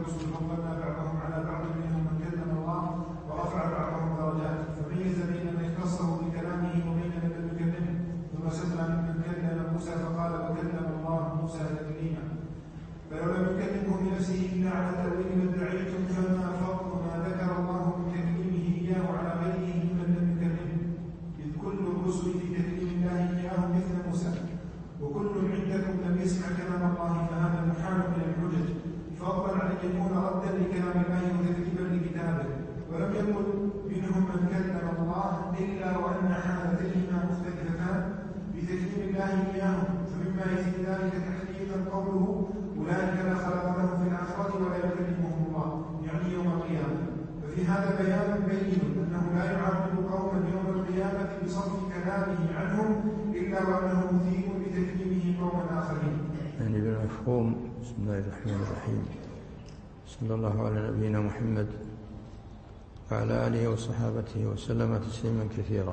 الرسل فضلنا بعضهم على بعض منهم من كلم الله ورفع بعضهم درجات فميز بين من اختصه بكلامه وبين من لم يكلمه ثم سمى ممن كلم موسى فقال وكلم الله موسى تكليما فلو لم يكلمه بنفسه الا على تاويل ما ادعيتم فما فضل ما ذكر الله من تكليمه اياه على غيره ممن لم يكلمه اذ كل الرسل في تكليم الله اياه مثل موسى وكل عندكم لم يسمع كلام الله فهذا محال من الحجج فضلا عن ان يكون ردا لكلام الله وتكذيبا لكتابه ولم يقل منهم من كلم الله الا وان حالتيهما مختلفتان بتكليم الله اياهم فمما يزيد ذلك تحديدا قوله اولئك لا خلق لهم في الاخره ولا يكلمهم الله يعني يوم القيامه ففي هذا بيان بين انه لا يعامل قوما يوم القيامه بصرف كلامه عنهم الا وانه مثيب بتكليمه قوما اخرين. يعني بالمفهوم. بسم الله الرحمن الرحيم. صلى الله على نبينا محمد وعلى آله وصحابته وسلم تسليما كثيرا.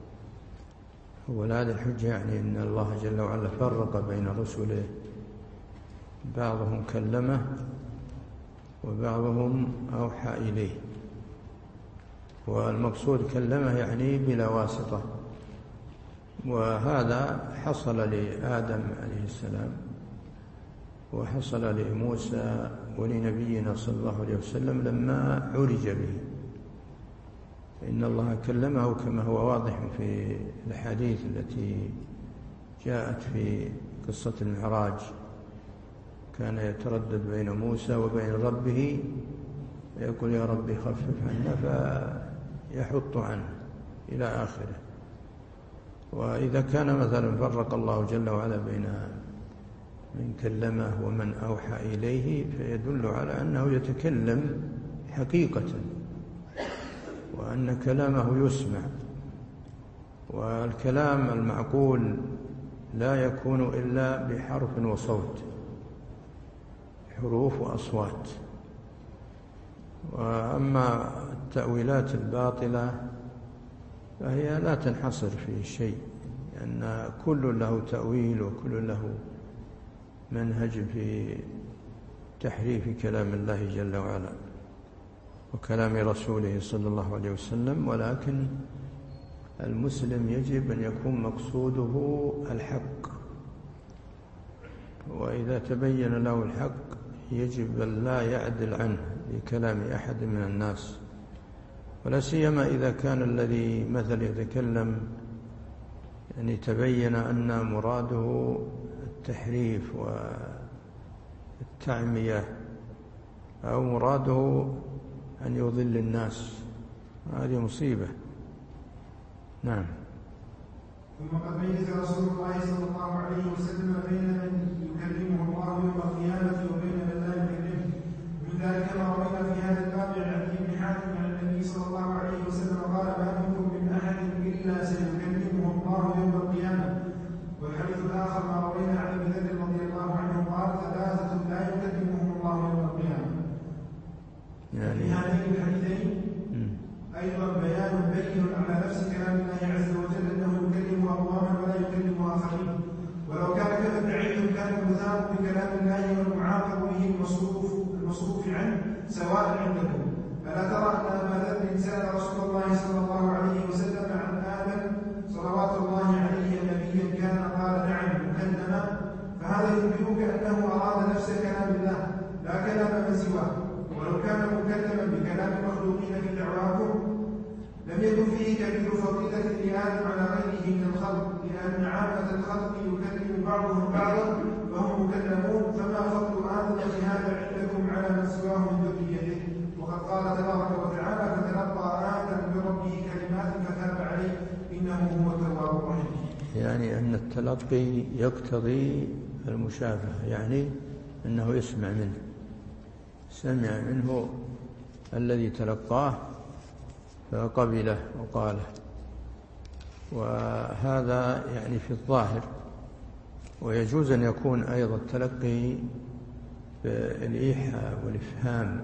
وهذه الحجة يعني أن الله جل وعلا فرق بين رسله بعضهم كلمه وبعضهم أوحى إليه والمقصود كلمه يعني بلا واسطة وهذا حصل لآدم عليه السلام وحصل لموسى ولنبينا صلى الله عليه وسلم لما عرج به إن الله كلمه كما هو واضح في الحديث التي جاءت في قصة المعراج كان يتردد بين موسى وبين ربه يقول يا ربي خفف عنا فيحط عنه إلى آخره. وإذا كان مثلا فرق الله جل وعلا بين من كلمه ومن أوحى إليه فيدل على أنه يتكلم حقيقة وأن كلامه يسمع والكلام المعقول لا يكون إلا بحرف وصوت حروف وأصوات. وأما التأويلات الباطلة فهي لا تنحصر في شيء لأن كل له تأويل وكل له منهج في تحريف كلام الله جل وعلا وكلام رسوله صلى الله عليه وسلم. ولكن المسلم يجب أن يكون مقصوده الحق وإذا تبين له الحق يجب أن لا يعدل عنه بكلام أحد من الناس ولا سيما إذا كان الذي مثل يتكلم يعني تبين أن مراده التحريف والتعمية أو مراده أن يضل الناس هذه مصيبة. نعم. ثم قد ميز رسول الله صلى الله عليه وسلم بين من يكلمه الله يوم القيامة وبين من لا يكلمه من ذلك ما روينا في هذا الباب عن عدي بن حاتم عن النبي صلى الله عليه وسلم قال ما منكم من أحد إلا سيكلمه الله يوم القيامة. والحديث الآخر ما روينا عن أبي ذر رضي الله عنه قال ثلاثة لا يكلمهم الله يوم القيامة. يعني في هذين الحديثين أيضا بيان بين على نفس كلام الله عز وجل أنه يكلم أقواما ولا يكلم آخرين ولو كان كما ادعيتم كان المثاب بكلام الله والمعاقب به المصروف عنه سواء عندكم. ألا ترى أن أبا ذر سأل رسول الله صلى الله عليه وسلم عن آدم صلوات الله عليه نبيا كان قال نعم مكلما فهذا يخبرك أنه أراد نفس كلام الله لا كلام من سواه. ولو كان مكلما بكلام المخلوقين في دعواكم لم يكن فيه كبير فضيلة لآدم على غيره من الخلق لأن عامة الخلق يكلم بعضهم بعضا وهم مكلمون فما فضل آدم بهذا عندكم على من سواه من ذريته. وقد قال تبارك وتعالى فتلقى آدم من ربه كلمات فتاب عليه إنه هو التواب الرحيم. يعني أن التلقي يقتضي المشافهة يعني أنه يسمع منه سمع منه الذي تلقاه فقبله وقاله. وهذا يعني في الظاهر ويجوز أن يكون أيضا التلقي بالإيحاء والإفهام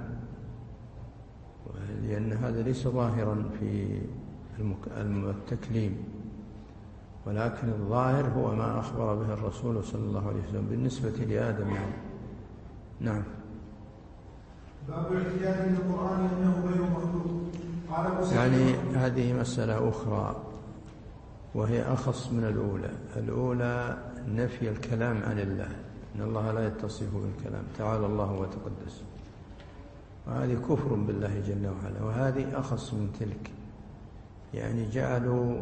لأن هذا ليس ظاهرا في التكليم ولكن الظاهر هو ما أخبر به الرسول صلى الله عليه وسلم بالنسبة لآدم. نعم. باب الاعتياد للقرآن أنه غير مخلوق. قال أبو سعيد يعني هذه مسألة أخرى وهي أخص من الأولى. الأولى نفي الكلام عن الله، إن الله لا يتصف بالكلام، تعالى الله وتقدس، وهذه كفر بالله جل وعلا. وهذه أخص من تلك، يعني جعلوا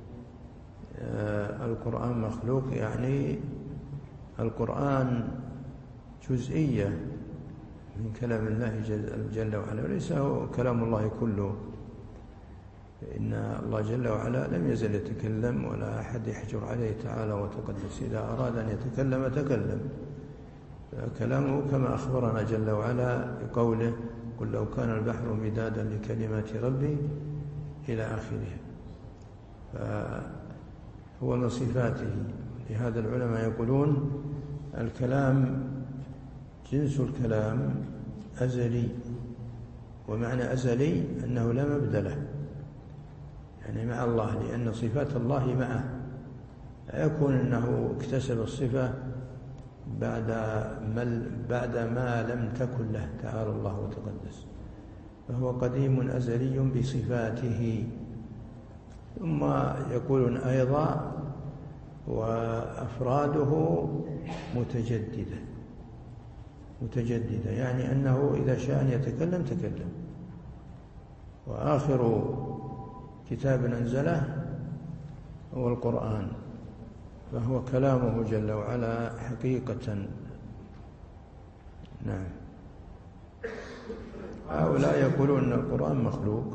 القرآن مخلوق، يعني القرآن جزئية من كلام الله جل وعلا، وليس هو كلام الله كله. إن الله جل وعلا لم يزل يتكلم ولا أحد يحجر عليه تعالى وتقدس، إذا أراد أن يتكلم تكلم. كلامه كما أخبرنا جل وعلا بقوله: قل لو كان البحر مدادا لكلمات ربي إلى آخره. فهو من صفاته. لهذا العلماء يقولون الكلام جنس الكلام أزلي، ومعنى أزلي أنه لا مبدأ له، يعني مع الله، لأن صفات الله معه، لا يكون أنه اكتسب الصفة بعد ما لم تكن له تعالى الله وتقدس، فهو قديم أزلي بصفاته. ثم يقولون أيضا وأفراده متجددة، يعني أنه إذا شاء أن يتكلم تكلم. وآخر كتاب أنزله هو القرآن، فهو كلامه جل وعلا حقيقة. نعم. هؤلاء يقولون أن القرآن مخلوق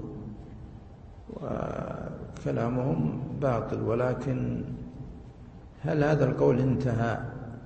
وكلامهم باطل، ولكن هل هذا القول انتهى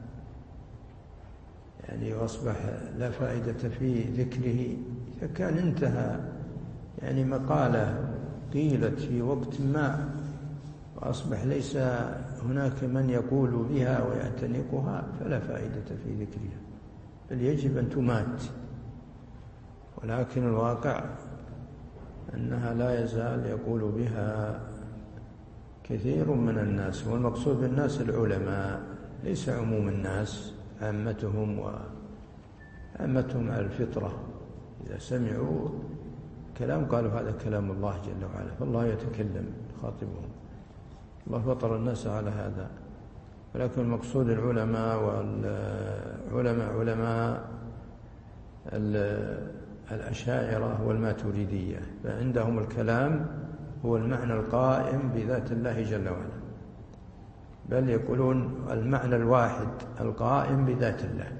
يعني وأصبح لا فائدة في ذكره؟ إذا كان انتهى، يعني مقالة قيلت في وقت ما وأصبح ليس هناك من يقول بها ويعتنقها، فلا فائدة في ذكرها، بل يجب أن تمات. ولكن الواقع أنها لا يزال يقول بها كثير من الناس، والمقصود بالناس العلماء، ليس عموم الناس، عامتهم على الفطرة. إذا سمعوا كلام قالوا هذا كلام الله جل وعلا، فالله يتكلم يخاطبهم، الله فطر الناس على هذا. ولكن المقصود العلماء، علماء الأشاعرة والماتريدية، فعندهم الكلام هو المعنى القائم بذات الله جل وعلا، بل يقولون المعنى الواحد القائم بذات الله.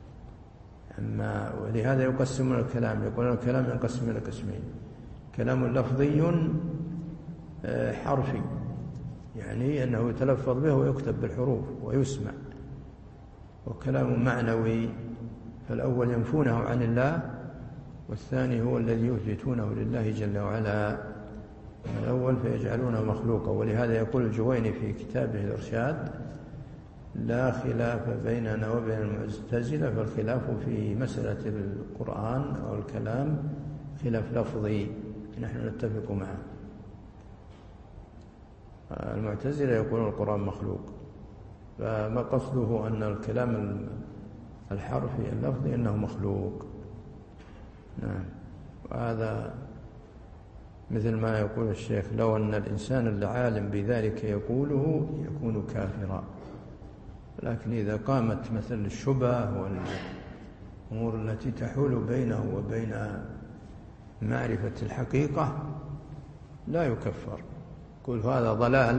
ولهذا يقسمون الكلام، يقولون الكلام ينقسم إلى قسمين: كلام لفظي حرفي، يعني أنه يتلفظ به ويكتب بالحروف ويسمع، وكلام معنوي، فالأول ينفونه عن الله، والثاني هو الذي يثبتونه لله جل وعلا. الأول فيجعلونه مخلوقا. ولهذا يقول الجويني في كتابه الإرشاد: لا خلاف بيننا وبين المعتزلة، فالخلاف في مسألة القرآن أو الكلام خلاف لفظي، نحن نتفق معه. المعتزلة يقولون القرآن مخلوق، فما قصده أن الكلام الحرفي اللفظي أنه مخلوق. نعم. وهذا مثل ما يقول الشيخ: لو أن الإنسان العالم بذلك يقوله يكون كافرا. لكن إذا قامت مثل الشبه والأمور التي تحول بينه وبين معرفة الحقيقة لا يكفر. يقول هذا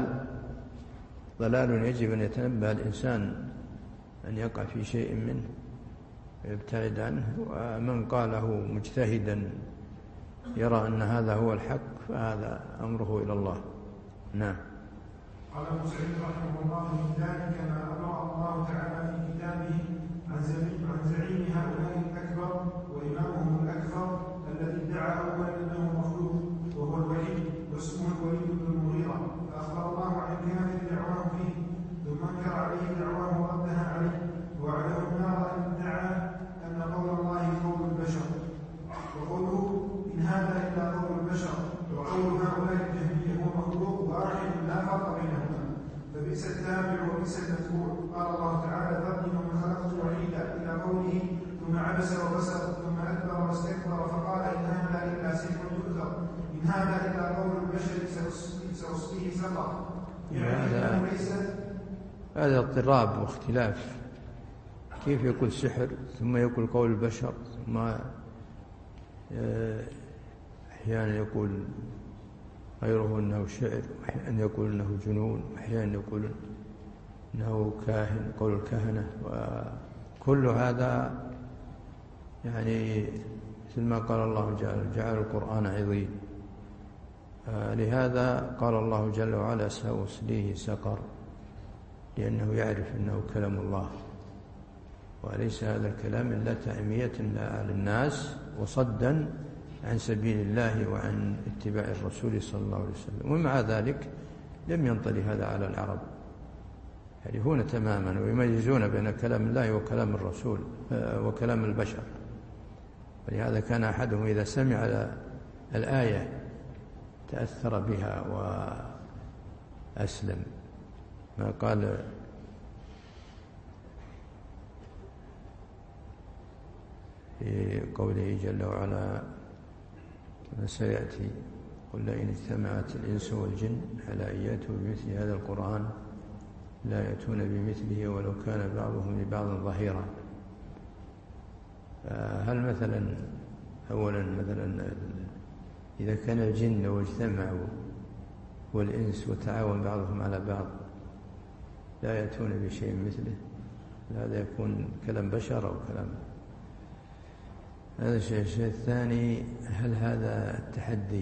ضلال يجب أن يتنبه الإنسان أن يقع في شيء منه ويبتعد عنه. ومن قاله مجتهدا يرى أن هذا هو الحق، فهذا أمره إلى الله. نعم. قال أبو سعيد رحمه الله: من ذلك ما أمر الله تعالى في كتابه عن زعيم هؤلاء الأكبر وإمامهم الأكثر الذي ادعى أولا أنه مخلوق، وهو الوليد، واسمه الوليد بن المغيرة، فأخبر الله عن كافر دعواه فيه، ثم أنكر عليه دعواه وردها عليه، وعده النار أن ادعى أن قول الله قول البشر، وقوله إن هذا إلا قول البشر، وقول هؤلاء الجهمية هو مخلوق واحد لا فرق بينهما، فبئس التابع وبئس المتبوع. قال الله تعالى: ذرني ومن خلقت وحيدا، إلى قوله ثم عبس وبسط ثم أدبر واستكبر فقال إن هذا إلا سحر يؤثر إن هذا إلا قول البشر سأصليه سقر. هذا اضطراب واختلاف، كيف يقول سحر ثم يقول قول البشر، ثم أحيانا يقول غيره أنه شعر، وأحيانا يقول أنه جنون، وأحيانا يقول أنه كاهن، قول الكهنة، وكل هذا يعني مثل ما قال الله جعل القرآن عظيم. لهذا قال الله جل وعلا سأصليه سقر، لأنه يعرف أنه كلام الله، وليس هذا الكلام إلا تعمية للناس وصدا عن سبيل الله وعن اتباع الرسول صلى الله عليه وسلم. ومع ذلك لم ينطلي هذا على العرب، يعرفون تماما ويميزون بين كلام الله وكلام الرسول وكلام البشر. ولهذا كان أحدهم إذا سمع الآية تأثر بها وأسلم، ما قال في قوله جل وعلا ما سيأتي قل لئن اجتمعت الإنس والجن على أن يأتوا بمثل هذا القرآن لا يأتون بمثله ولو كان بعضهم لبعض ظهيرا. هل مثلا أولا مثلا إذا كان الجن واجتمعوا والإنس وتعاون بعضهم على بعض لا يأتون بشيء مثله، هذا يكون كلام بشر أو كلام. هذا الشيء الثاني، هل هذا التحدي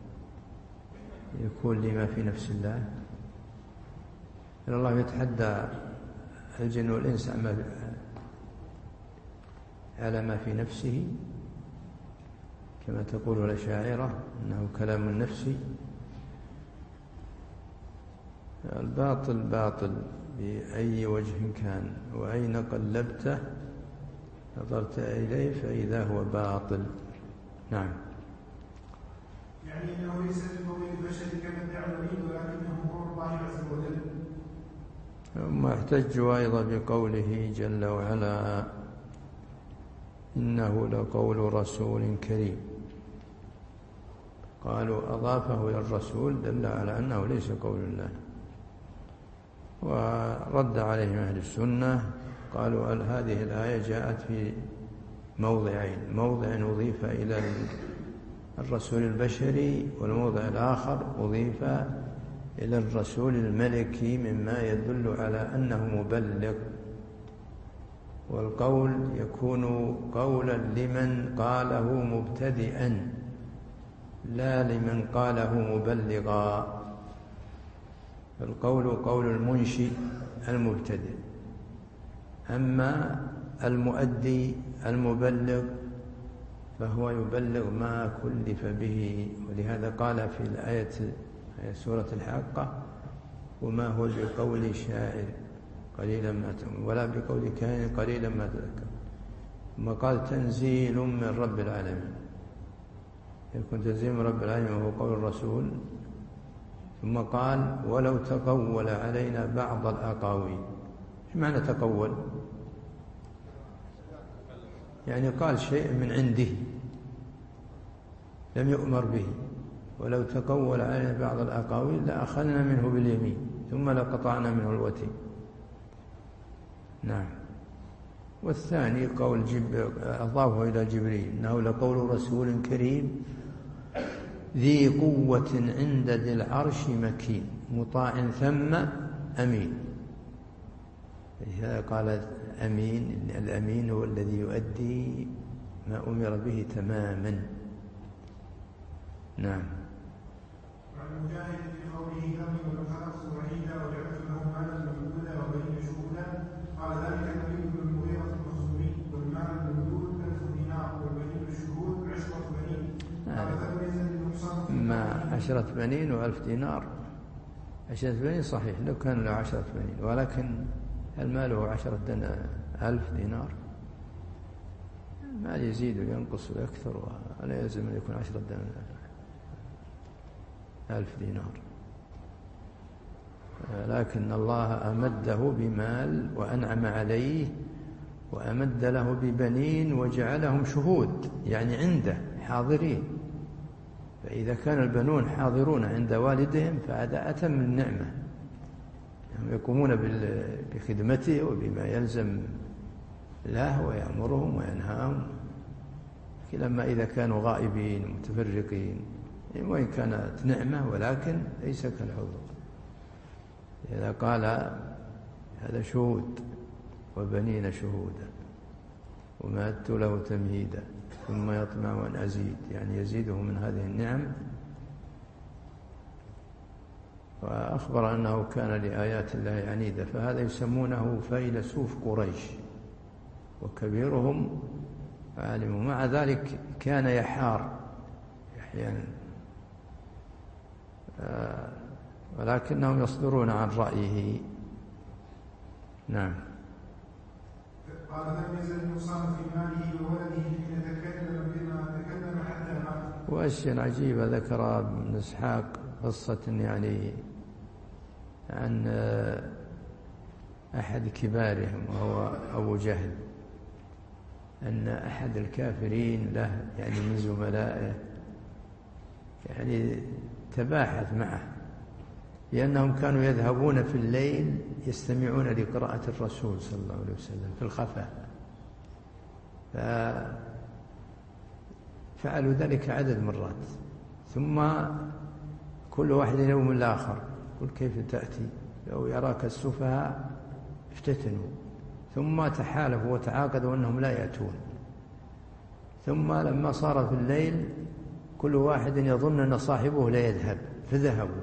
يكون لما في نفس الله؟ هل الله يتحدى الجن والإنس على ما في نفسه كما تقول الأشاعرة أنه كلام نفسي؟ الباطل باطل بأي وجه كان، وأين قلبته نظرت إليه فإذا هو باطل. نعم. يعني أنه ليس بقول البشر كما ادعى الوليد، ولكنه قول الله عز وجل. ثم احتجوا أيضا بقوله جل وعلا إنه لقول رسول كريم، قالوا أضافه إلى الرسول دل على أنه ليس قول الله. ورد عليهم أهل السنة قالوا هذه الآية جاءت في موضعين، موضع أضيف إلى الرسول البشري، والموضع الآخر أضيف إلى الرسول الملكي، مما يدل على أنه مبلغ. والقول يكون قولا لمن قاله مبتدئا لا لمن قاله مبلغا. القول قول المنشئ المبتدئ، أما المؤدي المبلغ فهو يبلغ ما كلف به. ولهذا قال في الآية سورة الحاقة وما هو بقول شاعر قليلا ما تؤمنون ولا بقول كاهن قليلا ما تذكرون. ثم قال تنزيل من رب العالمين، يكون تنزيل من رب العالمين وهو قول الرسول. ثم قال ولو تقول علينا بعض الأقاويل. ايش معنى تقول؟ يعني قال شيء من عنده لم يؤمر به. ولو تقول علينا بعض الأقاويل لأخذنا منه باليمين ثم لقطعنا منه الوتين. نعم. والثاني قول أضافه إلى جبريل إنه لقول رسول كريم ذي قوة عند ذي العرش مكين مطاع ثم أمين. لهذا قال أمين، الأمين هو الذي يؤدي ما أمر به تماما. نعم. وعن مجاهد في قوله ذنبي وخلقت وحيدا وجعلت له مالا ممدودا وبنين شهودا، قال ذلك النبي بن المغيرة المخزومي، والمال الممدود 1000 دينار والبنين الشهود 10 بنين. ما 10 بنين و1000 دينار. 10 بنين صحيح لو كان له 10 بنين، ولكن المال هو 10,000 دينار. المال يزيد وينقص ويكثر، ولا يلزم أن يكون 10,000 دينار. لكن الله أمده بمال وأنعم عليه وأمد له ببنين وجعلهم شهود، يعني عنده حاضرين. فإذا كان البنون حاضرون عند والدهم فهذا أتم النعمة، هم يقومون بخدمته وبما يلزم له ويأمرهم وينهاهم، لما إذا كانوا غائبين متفرقين، وإن كانت نعمة ولكن ليس كالحضور. إذا قال هذا شهود وبنين شهودا ومهدت له تمهيدا ثم يطمع أن أزيد، يعني يزيده من هذه النعم. وأخبر أنه كان لآيات الله عنيدا، فهذا يسمونه فيلسوف قريش وكبيرهم عالم، مع ذلك كان يحار أحيانا، ولكنهم يصدرون عن رأيه. نعم. قال لم يزل يصاب في ماله وولده حين تكلم بما تكلم حتى مات. وأشياء عجيبة ذكر ابن إسحاق قصة يعني عن أحد كبارهم وهو أبو جهل، أن أحد الكافرين له يعني من زملائه يعني تباحث معه، لأنهم كانوا يذهبون في الليل يستمعون لقراءة الرسول صلى الله عليه وسلم في الخفاء، ففعلوا ذلك عدد مرات، ثم كل واحد يوم الآخر يقول كيف تأتي؟ لو يراك السفهاء افتتنوا، ثم تحالفوا وتعاقدوا أنهم لا يأتون، ثم لما صار في الليل كل واحد يظن أن صاحبه لا يذهب فذهبوا،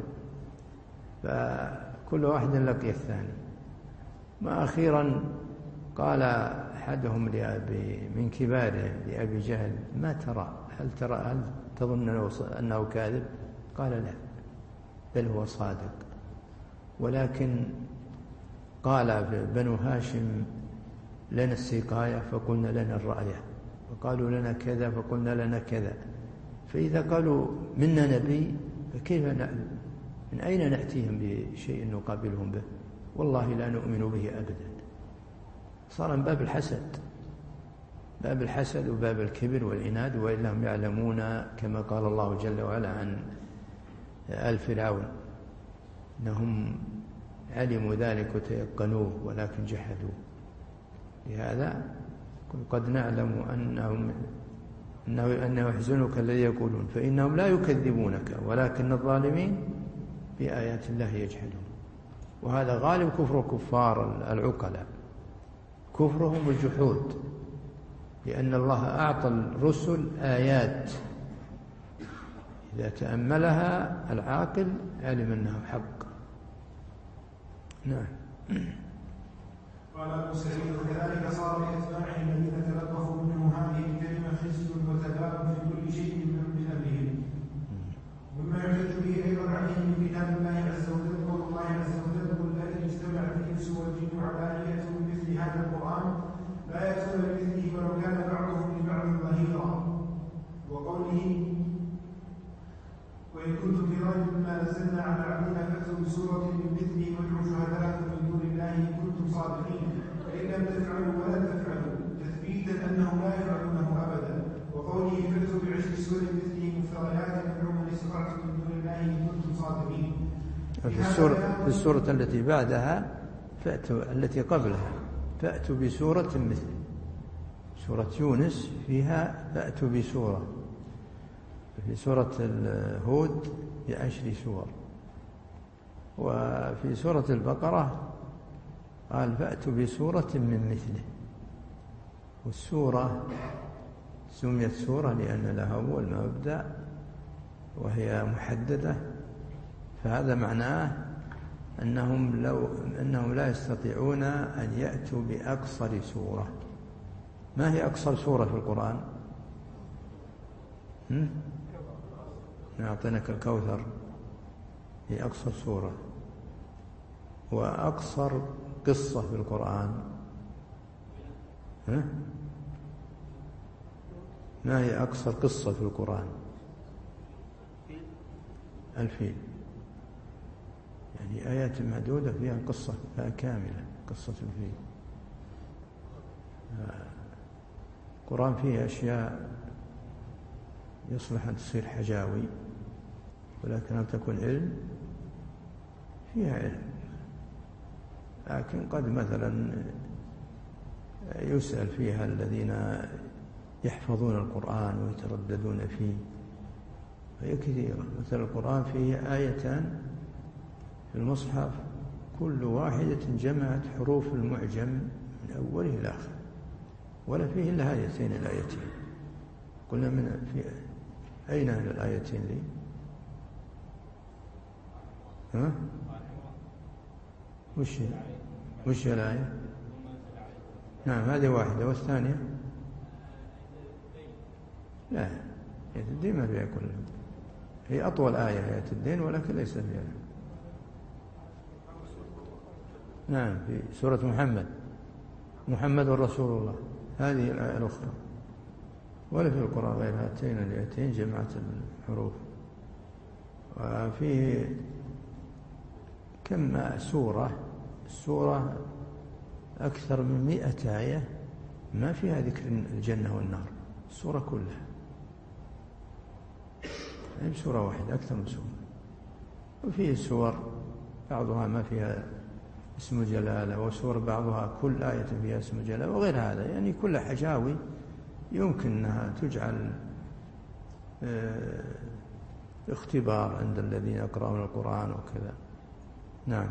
فكل واحد لقي الثاني. ما أخيرا قال أحدهم من كباره لأبي جهل ما ترى؟ هل تظن أنه كاذب؟ قال لا، بل هو صادق، ولكن قال بنو هاشم لنا السقاية فقلنا لنا الرأية، وقالوا لنا كذا فقلنا لنا كذا، فإذا قالوا منا نبي فكيف من أين نأتيهم بشيء نقابلهم به؟ والله لا نؤمن به أبدا. صار من باب الحسد، باب الحسد وباب الكبر والعناد، وإلا هم يعلمون كما قال الله جل وعلا عن آل فرعون أنهم علموا ذلك وتيقنوه ولكن جحدوا. لهذا قد نعلم أنه يحزنك الذي يقولون فإنهم لا يكذبونك ولكن الظالمين بآيات الله يجحدون. وهذا غالب كفر كفار العقلاء، كفرهم الجحود، لأن الله أعطى الرسل آيات إذا تأملها العاقل علم أنه حق. نعم. قال أبو سعيد وكذلك صار لأتباعه الذين تلقفوا منه هذه الكلمة خزي وتباب في كل شيء من أمرهم. مما يحتج به أيضا عليه من كتاب الله عز وجل قول الله عز وجل قل لئن اجتمعت الإنس والجن على أن يأتوا بمثل هذا القرآن لا يأتون بمثله ولو كان بعضهم لبعض ظهيرا. وقوله وإن كنتم في ريب مما نزلنا على عبدنا فأتوا بسورة من مثله وادعوا شهداءكم من دون الله إن كنتم صادقين فإن لم تفعلوا ولن تفعلوا تثبيتا أنهم لا يفعلونه أبدا. وقوله فأتوا بعشر سور مثله مفتريات ادعوا من استطعتم من دون الله إن كنتم صادقين. في السورة التي بعدها فأتوا التي قبلها فأتوا بسورة مثله، سورة يونس فيها فأتوا بسورة، في سورة هود ب10 سور، وفي سورة البقرة قال فأتوا بسورة من مثله. والسورة سميت سورة لأن لها أول مبدأ وهي محددة، فهذا معناه أنهم لا يستطيعون أن يأتوا بأقصر سورة. ما هي أقصر سورة في القرآن؟ أعطيناك الكوثر، هي أقصر سورة. وأقصر قصة في القرآن ما هي أقصر قصة في القرآن؟ الفيل، يعني آيات معدودة فيها قصة كاملة، قصة الفيل. القرآن فيه أشياء يصلح أن تصير حجاوي، ولكن أن تكون علم فيها علم. لكن قد مثلا يسأل فيها الذين يحفظون القرآن ويترددون فيه، فهي كثيرة. مثل القرآن فيه آيتان في المصحف كل واحدة جمعت حروف المعجم من أوله إلى آخره، ولا فيه إلا آيتين الآيتين. قلنا من في أين الآيتين لي؟ ها؟ وش الآية؟ نعم هذه واحدة، والثانية لا، آية الدين ما فيها كلها، هي أطول آية آية الدين ولكن ليس فيها. نعم في سورة محمد رسول الله، هذه الآية الأخرى. ولا في القرآن غير هاتين الآيتين جمعت الحروف. وفيه كم سورة أكثر من 100 آية ما فيها ذكر الجنة والنار، السورة كلها، يعني سورة واحدة أكثر من سورة. وفيه سور بعضها ما فيها اسم جلالة، وسور بعضها كل آية فيها اسم جلالة، وغير هذا. يعني كل حجاوي يمكن أنها تجعل اختبار عند الذين يقرؤون القرآن وكذا. نعم.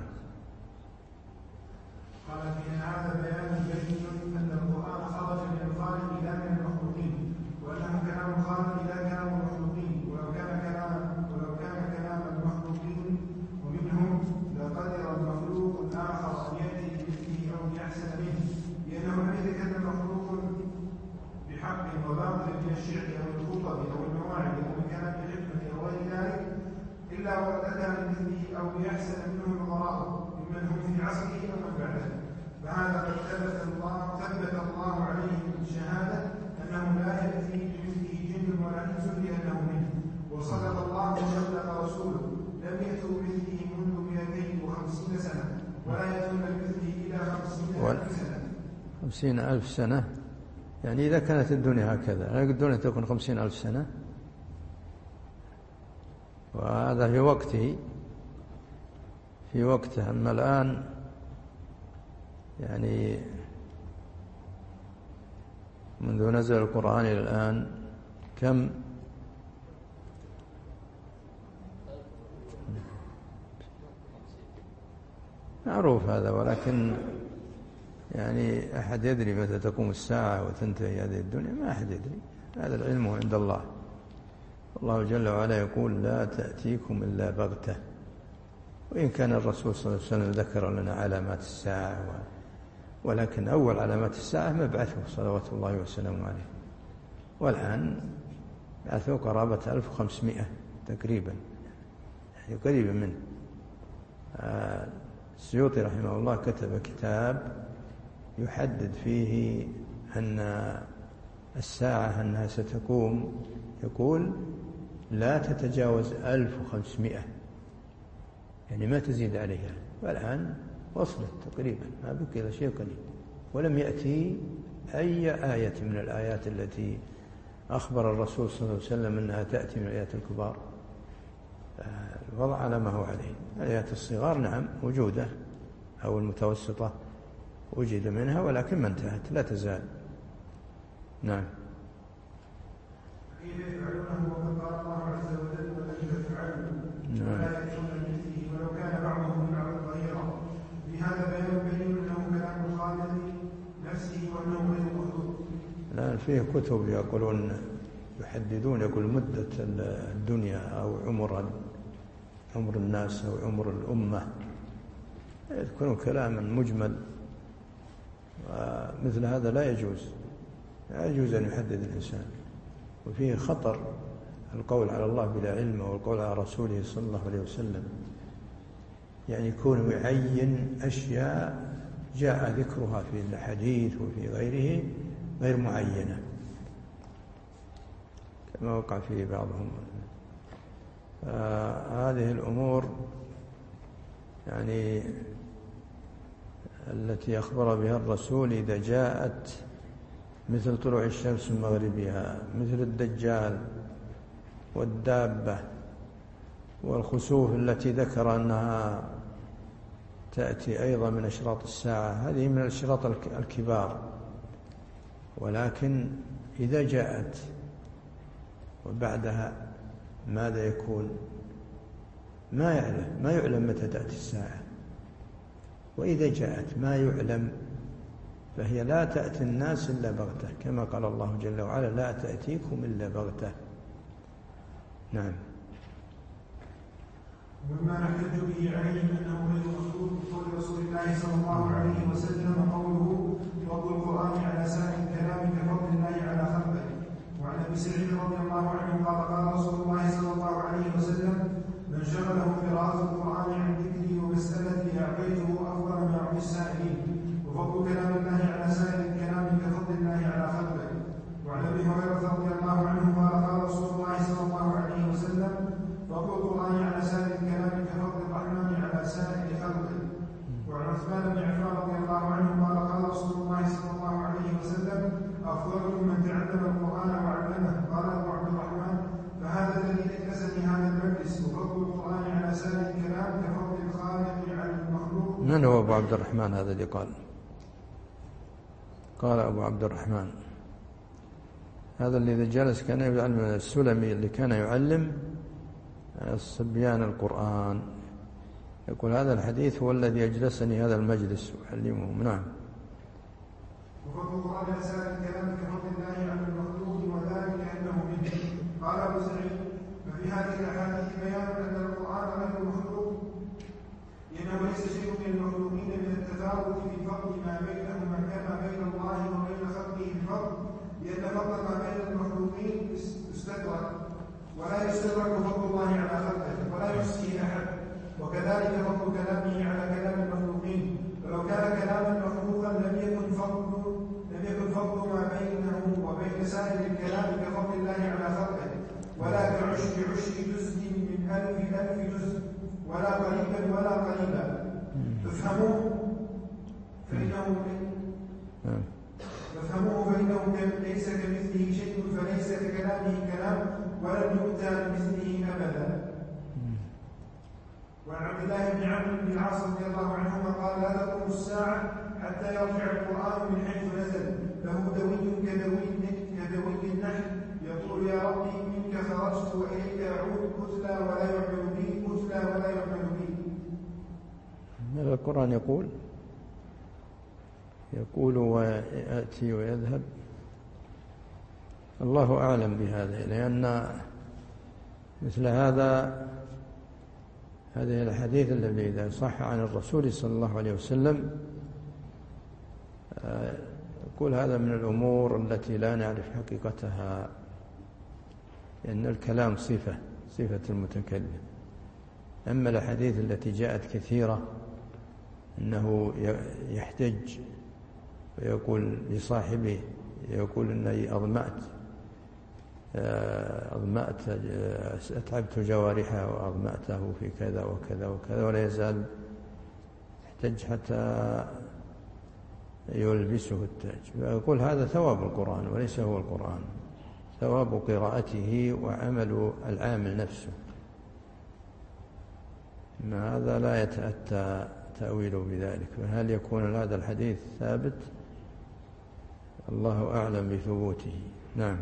قال في هذا بيان بين أن القرآن خرج من الخالق إلى من المخلوقين، وأنه كلام الخالق إلى كلام المخلوقين، ولو كان كلام المخلوقين ومنهم لقدر المخلوق الآخر أن يأتي بمثله أو بأحسن منه، لأنه لم يتكلم مخلوق بحق وباطل من الشعر أو الخطب أو المواعظ أو بكلام الحكمة أو غير ذلك، إلا وقد أتى بمثله أو بأحسن منه الغراء ممن هم في عصره أو من بعده. فهذا قد ثبت الله عليه بالشهادة أنه لا يأتي بمثله جن ولا إنس لأنه منه، وصدق الله وصدق رسوله لم يأتوا بمثله منذ 250 سنة ولا يأتون بمثله إلى 50,000 سنة. 50,000 سنة يعني إذا كانت الدنيا هكذا، لا يقدرون تكون 50,000 سنة، وهذا في وقته. أما الآن يعني منذ نزل القرآن إلى الآن كم؟ معروف هذا، ولكن يعني أحد يدري متى تقوم الساعة وتنتهي هذه الدنيا؟ ما أحد يدري. هذا العلم عند الله. الله جل وعلا يقول لا تأتيكم إلا بغتة. وإن كان الرسول صلى الله عليه وسلم ذكر لنا علامات الساعة، ولكن أول علامات الساعة مبعثه صلوات الله وسلامه عليه، والآن بعثه قرابة 1500 تقريبا، يعني قريبا منه. السيوطي رحمه الله كتب كتاب يحدد فيه أن الساعة أنها ستقوم، يقول لا تتجاوز 1500، يعني ما تزيد عليها. والآن وصلت تقريبا، ما بقي إلا شيء قليل، ولم يأتي أي آية من الآيات التي أخبر الرسول صلى الله عليه وسلم أنها تأتي من الآيات الكبار. الوضع على ما هو عليه. الآيات الصغار نعم موجودة، أو المتوسطة وجد منها، ولكن ما انتهت، لا تزال. نعم. كيف يفعلونه وقد قال الله عز وجل والذين فعلوا ولا يأتون بمثله ولو كان بعضهم من بعض ظهيرا. بهذا بيان أنه كلام الخالق نفسه وأنه غير مخلوق. الآن فيه كتب يقولون يحددون، يقول مدة الدنيا أو عمر الناس أو عمر الأمة، يكون كلاما مجمل، ومثل هذا لا يجوز أن يحدد الإنسان. وفيه خطر القول على الله بلا علم، والقول على رسوله صلى الله عليه وسلم، يعني يكون يعين أشياء جاء ذكرها في الحديث وفي غيره غير معينة، كما وقع فيه بعضهم. هذه الأمور يعني التي أخبر بها الرسول إذا جاءت مثل طلوع الشمس من مغربها، مثل الدجال والدابة والخسوف التي ذكر أنها تأتي أيضا من أشراط الساعة، هذه من الأشراط الكبار. ولكن إذا جاءت وبعدها ماذا يكون؟ ما يعلم متى تأتي الساعة. وإذا جاءت ما يعلم فهي لا تأتي الناس إلا بغتة، كما قال الله جل وعلا: لا تأتيكم إلا بغتة. نعم. ومما نحتج به عليهم انه غير مخلوق بقول رسول الله صلى الله عليه وسلم قوله: فضل القران على سائر الكلام كفضل الله على خلقه. وعن ابي سعيد رضي الله عنه قال: قال رسول الله صلى الله عليه وسلم: من شغله قراءة القرآن عن ذكري ومسألتي أعطيته أفضل ما أعطي السائلين. وفضل كلام الله على سائر الكلام كفضل الله على خلقه. وعن ابي هريرة رضي الله عنه قال: قال رسول الله صلى الله عليه وسلم: فضل القرآن على سائر الكلام كفضل الرحمن على سائر خلقه. وعن عثمان بن عفان رضي الله عنه قال: قال رسول الله صلى الله عليه وسلم: أفضلكم من تعلم القرآن وعلمه. قال أبو عبد الرحمن: فهذا الذي أكسني هذا المجلس. وفضل القرآن على سائر الكلام كفضل الخالق على المخلوق. من هو أبو عبد الرحمن هذا اللي قال أبو عبد الرحمن؟ هذا الذي جلس كان يعلم، السلمي اللي كان يعلم الصبيان القرآن. يقول: هذا الحديث هو الذي أجلسني هذا المجلس أعلمهم. نعم. وفضل القرآن على سائر الكلام كفضل الله على المخلوق، وذلك أنه منه. قال أبو سعيد: ففي هذه الأحاديث بيان أن القرآن غير مخلوق، لأنه ليس شيء من المخلوقين من التفاوت في فضل ما بينهما كما بين الله وبين خلقه بفضل، لأن فضل ما بين المخلوقين يستدرك، ولا يستدرك فضل الله على خلقه، ولا يحصيه أحد. وكذلك فضل كلامه على كلام المخلوقين، ولو كان كلاما مخلوقا لم يكن فضل ما بينه وبين سائر الكلام كفضل الله على خلقه، ولا كعشر جزء من ألف جزء، ولا قريبا ولا قريبا. فافهموه فإنه ليس كمثله شيء، فليس ككلامه كلام، ولم يؤتى بمثله أبدا. وعن عبد الله بن عمرو بن العاص رضي الله عنهما قال: لا تقوم الساعة حتى يرجع القرآن من حيث نزل، له دوي كدوي النحل، يقول: يا ربي منك خرجت وإليك أعود، كتلى ولا يعمل بي، كتلى ولا يعمل بي. ماذا القرآن يقول ويأتي ويذهب؟ الله أعلم بهذا، لأن مثل هذه الحديث الذي إذا صح عن الرسول صلى الله عليه وسلم يقول هذا من الأمور التي لا نعرف حقيقتها، لأن الكلام صفة المتكلم. أما الأحاديث التي جاءت كثيرة أنه يحتج ويقول لصاحبه، يقول إني أضمأت أتعبت جوارحه وأضمأته في كذا وكذا وكذا، ولا يزال يحتج حتى يلبسه التاج. فيقول هذا ثواب القرآن وليس هو القرآن، ثواب قراءته وعمل العامل نفسه. ما هذا لا يتأتى تأويله بذلك. فهل يكون هذا الحديث ثابت؟ الله أعلم بثبوته. نعم.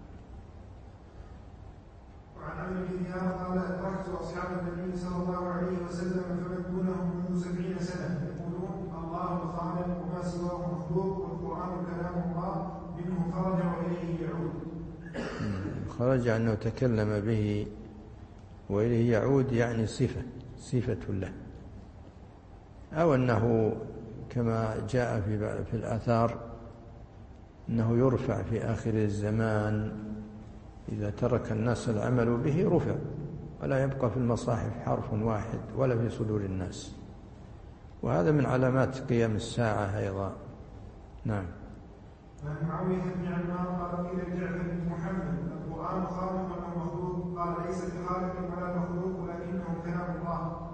وعن عمرو بن دينار قال: أدركت أصحاب النبي صلى الله عليه وسلم فمن دونهم منذ 70 سنة يقولون: الله الخالق وما سواه مخلوق، والقرآن كلام الله، منه خرج وإليه يعود. خرج أنه تكلم به وإليه يعود، يعني صفة له، أو أنه كما جاء في الآثار أنه يرفع في آخر الزمان، إذا ترك الناس العمل به رفع، ولا يبقى في المصاحف حرف واحد ولا في صدور الناس. وهذا من علامات قيام الساعة أيضا. نعم. عن معاوية بن عمار قال: قيل لجعفر بن محمد: القرآن خالق أو مخلوق؟ قال: ليس بخالق ولا مخلوق، ولكنه كلام الله.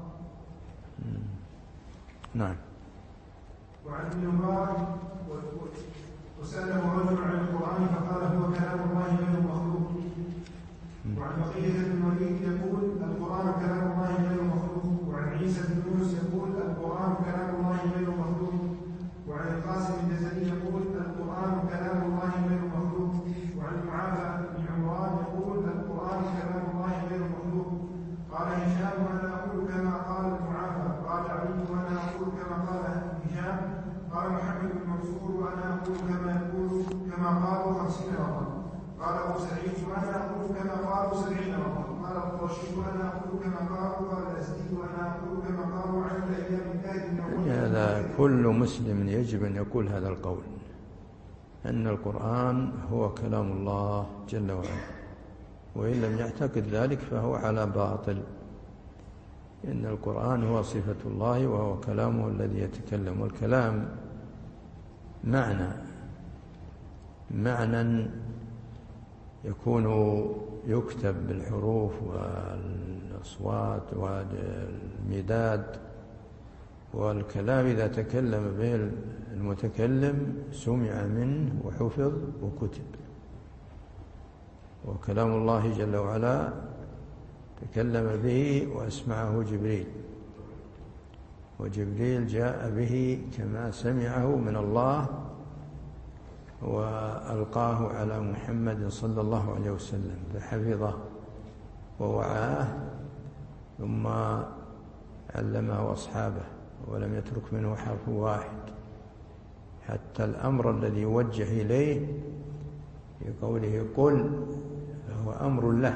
نعم. وعن ابن مبارك وسأله رجل عن القرآن فقال هو كلام الله غير مخلوق. وعن بقية بن الوليد يقول القرآن كلام الله غير مخلوق. وعن عيسى بن يونس يقول القرآن كلام الله غير مخلوق. وعن القاسم الجزري يقول القرآن كلام الله غير مخلوق. وعن معاذ بن عمران يقول القرآن كلام الله غير مخلوق. قال هشام وانا اقول كما قال المعافى. قال علي وانا اقول كما قال هشام. قال محمد بن منصور وانا اقول كما قالوا 50 مرة. قال ابو سعيد وانا اقول كما قالوا 70 مرة. قال القرشي وانا اقول كما قالوا. قال الازدي وانا اقول كما قالوا عن الايام الكاذب. هذا كل مسلم يجب ان يقول هذا القول، ان القرآن هو كلام الله جل وعلا، وإن لم يعتقد ذلك فهو على باطل. إن القرآن هو صفة الله وهو كلامه الذي يتكلم. والكلام معنى يكون يكتب بالحروف والأصوات والمداد، والكلام إذا تكلم به المتكلم سمع منه وحفظ وكتب. وكلام الله جل وعلا تكلم به وأسمعه جبريل، وجبريل جاء به كما سمعه من الله وألقاه على محمد صلى الله عليه وسلم فحفظه ووعاه، ثم علمه أصحابه ولم يترك منه حرف واحد، حتى الأمر الذي يوجه إليه في قوله قل فهو أمر له،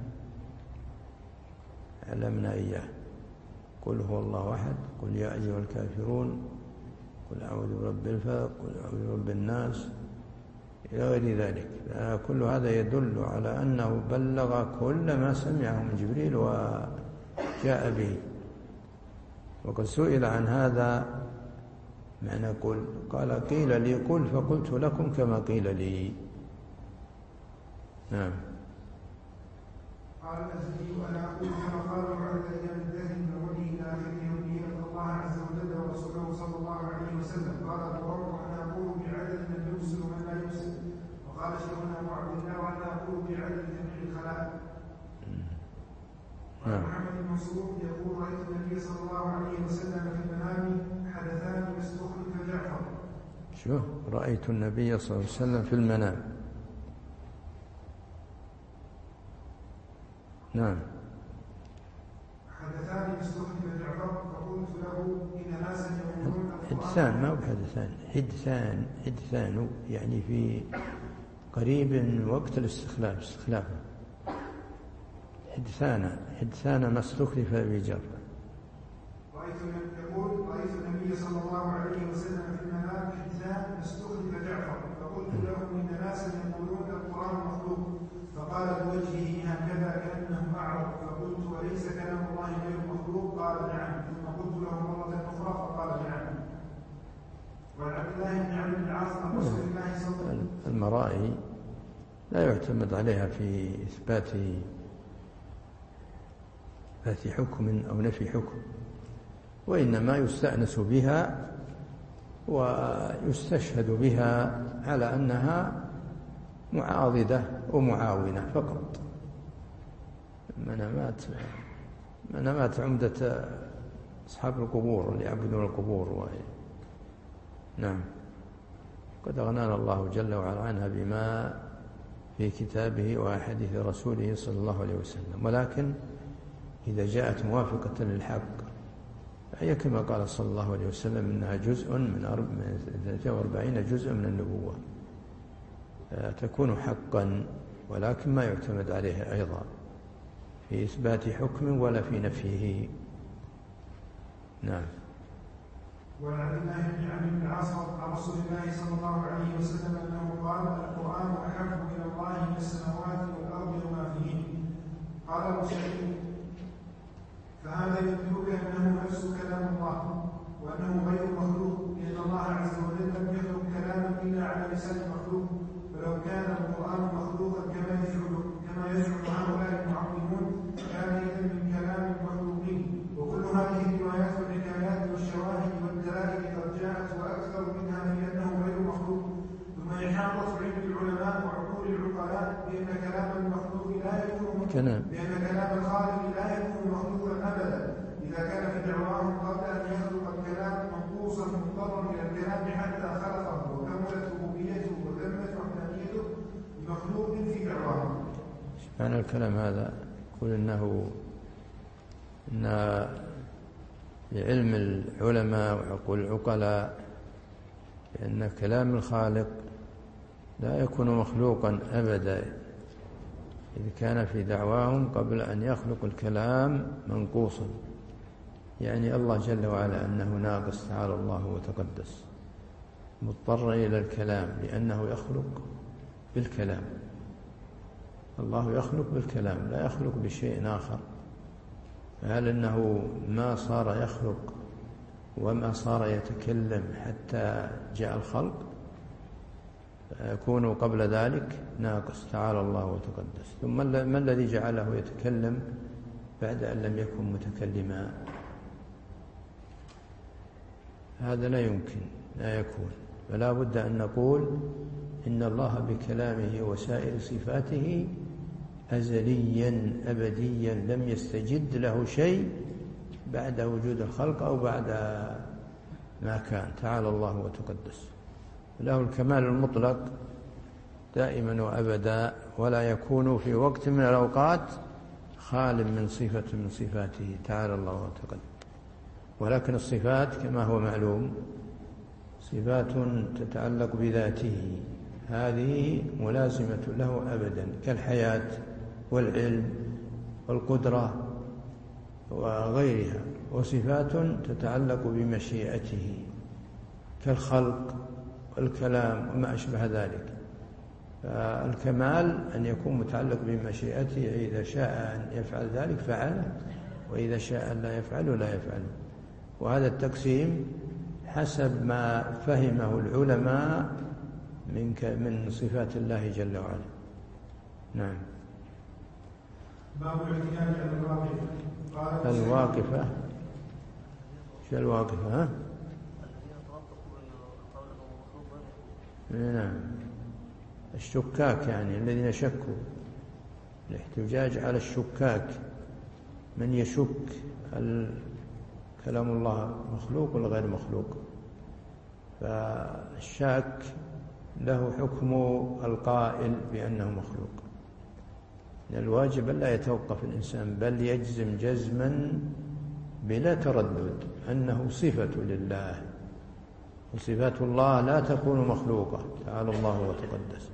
علمنا إياه. قل هو الله أحد، قل يا أيها الكافرون، قل أعوذ برب الفلق، قل أعوذ برب الناس، إلى غير ذلك. كل هذا يدل على أنه بلغ كل ما سمعه من جبريل وجاء به. وقد سئل عن هذا معنى قل، قال قيل لي قل فقلت لكم كما قيل لي. نعم. قال الأزدي وأنا أقول كما قالوا على الأيام الدهر من وجه إلى آخره يهدي إلى الله عز وجل ورسوله صلى الله عليه وسلم. قال أبو عمر وأنا أقول بعدد من يرسل ومن لا يرسل. وقال شيخنا أبو عبد الله وأنا أقول بعدد جميع الخلائق. وعن محمد بن منصور يقول رأيت النبي صلى الله عليه وسلم في المنام حدثان يستخلف جعفر. شو رأيت النبي صلى الله عليه وسلم في المنام؟ نعم. حدثان يستخلف جعفر فقلت له إن ناسا يقولون حدثان، ما هو حدثان، حدثان يعني في قريب من وقت الاستخلاف. حدثان ما استخلف بجعفر. رأيت النبي صلى الله عليه وسلم في المنام حدثان استخلف جعفر فقلت له إن ناسا يقولون القرآن مخلوق. فقال بوجهه هكذا كأنه أعرض. فقلت وليس كلام الله غير مخلوق؟ قال نعم. ثم قلت له مرة أخرى فقال نعم. وعن عبد الله بن عمرو بن العاص عن رسول الله صلى الله عليه وسلم. المرائي لا يعتمد عليها في إثبات حكم أو نفي حكم، وإنما يستأنس بها ويستشهد بها على أنها معاضدة ومعاونة فقط. منامات عمدة أصحاب القبور اللي يعبدون القبور. نعم. قد أغنانا الله جل وعلا عنها بما في كتابه وأحاديث رسوله صلى الله عليه وسلم، ولكن إذا جاءت موافقة للحق فهي كما قال صلى الله عليه وسلم إنها جزء من 42 جزء من النبوة، تكون حقا، ولكن ما يعتمد عليها أيضا في إثبات حكم ولا في نفيه. نعم. وعن عبد الله بن عمرو بن العاص عن رسول الله صلى الله عليه وسلم أنه قال القرآن أحب إلى الله من السماوات والأرض وما فيهن. قال أبو سعيد فهذا يدلك أنه نفس كلام الله وأنه غير مخلوق، لأن الله عز وجل لم يخلق كلاما إلا على لسان مخلوق. فلو كان القرآن مخلوقا كما يزعم هؤلاء المعظمون كان إذا من كلام المخلوقين. وكل هذه الروايات والحكايات والشواهد والدلائل قد جاءت وأكثر منها في أنه غير مخلوق. ثم نعم. لأن كلام الخالق لا يكون مخلوقا أبدا إذا كان في دعواهم قبل أن يخلق الكلام منقوصا مضطرا إلى الكلام حتى خلقه وكملت ربوبيته وتمت وحدانيته بمخلوق في دعواهم. معنى الكلام هذا يقول إن لعلم العلماء وعقول العقلاء بأن كلام الخالق لا يكون مخلوقا أبدا إذ كان في دعواهم قبل أن يخلق الكلام منقوصا، يعني الله جل وعلا أنه ناقص تعالى الله وتقدس مضطر إلى الكلام لأنه يخلق بالكلام. الله يخلق بالكلام لا يخلق بشيء آخر. فهل أنه ما صار يخلق وما صار يتكلم حتى جاء الخلق؟ يكون قبل ذلك ناقص تعالى الله وتقدس. ثم ما الذي جعله يتكلم بعد أن لم يكن متكلما؟ هذا لا يمكن، لا يكون. فلا بد أن نقول إن الله بكلامه وسائر صفاته أزليا أبديا لم يستجد له شيء بعد وجود الخلق أو بعد ما كان، تعالى الله وتقدس. له الكمال المطلق دائما وأبدا، ولا يكون في وقت من الأوقات خال من صفة من صفاته تعالى الله وتقدس. ولكن الصفات كما هو معلوم صفات تتعلق بذاته، هذه ملازمة له أبدا، كالحياة والعلم والقدرة وغيرها. وصفات تتعلق بمشيئته كالخلق والكلام وما أشبه ذلك. فالكمال أن يكون متعلق بمشيئته، إذا شاء أن يفعل ذلك فعله، وإذا شاء أن لا يفعله لا يفعله. وهذا التقسيم حسب ما فهمه العلماء من صفات الله جل وعلا. نعم. باب الاعتياد على الواقفة. شو الواقفة؟ نعم، الشكاك يعني الذين شكوا، الاحتجاج على الشكاك، من يشك هل كلام الله مخلوق ولا غير مخلوق. فالشاك له حكم القائل بأنه مخلوق. الواجب أن لا يتوقف الإنسان بل يجزم جزما بلا تردد أنه صفة لله، وصفات الله لا تكون مخلوقة تعالى الله وتقدس.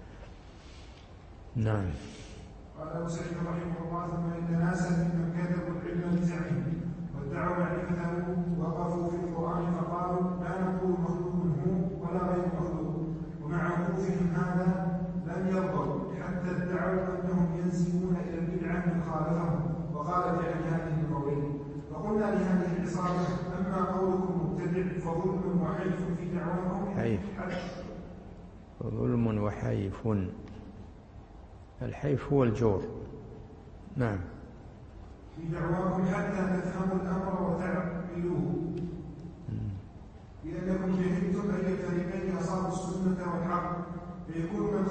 نعم. قال أبو سعيد رحمه الله: ثم إن ناسا ممن كذبوا العلم بزعمهم وادعوا معرفته وقفوا في القرآن فقالوا لا نقول مخلوق هو ولا غير مخلوق، ومع وقوفهم هذا لم يرضوا حتى ادعوا أنهم ينسبون إلى البدعة من خالفهم وقال بأن هذه القولين. فقلنا لهذه العصابة: أما قولكم مبتدع فظلم وحيف في دعواهم. حيف، ظلم وحيف. الحيف هو الجور. نعم. في دعواكم حتى تفهموا الأمر وتعقلوه، لأنكم جهلتم أي الفريقين أصابوا السنة والحق، فيكون من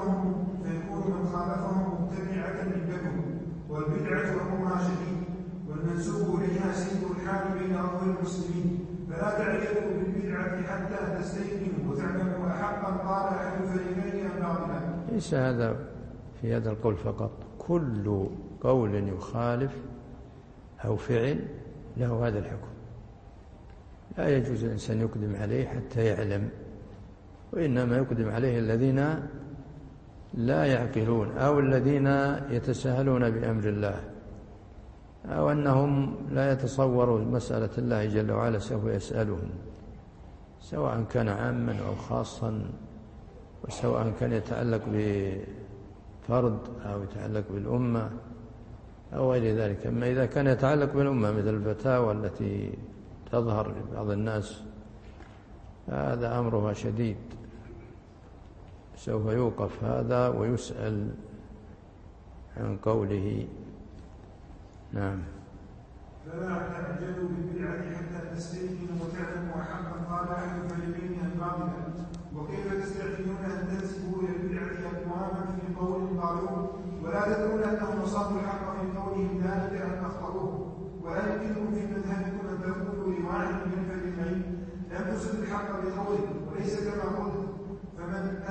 خالفهم مبتدعة عندكم، والبدعة أمرها شديد، والمنسوب إليها سير الحال بين أقوال المسلمين. فلا تعجبوا بالبدعة حتى تستيقنوا وتعلموا أحقا قال أحد الفريقين أم باطلا. ليس هذا في هذا القول فقط، كل قول يخالف أو فعل له هذا الحكم. لا يجوز الإنسان يقدم عليه حتى يعلم، وإنما يقدم عليه الذين لا يعقلون أو الذين يتساهلون بأمر الله، أو أنهم لا يتصوروا مسألة الله جل وعلا سوف يسألهم، سواء كان عاما أو خاصا، وسواء كان يتعلق بفرد أو يتعلق بالأمة أو غير ذلك. أما إذا كان يتعلق بالأمة مثل الفتاوى التي تظهر لبعض الناس، هذا أمرها شديد، سوف يوقف هذا ويسأل عن قوله. نعم. فلا تعجلوا بالبدعة حتى تستيقنوا وتعلموا حقا قال أحد الفريقين أم باطلا. وكيف تستعجلون أن تنسبوا إلى البدعة أقواما في قول قالوا ولا تدرون أنهم أصابوا الحق في قولهم ذلك أن أخطأوه. ولا يمكنكم في مذهبكم أن تقولوا لواحد من الفريقين لم تصب الحق بقوله وليس كما قلت، فمن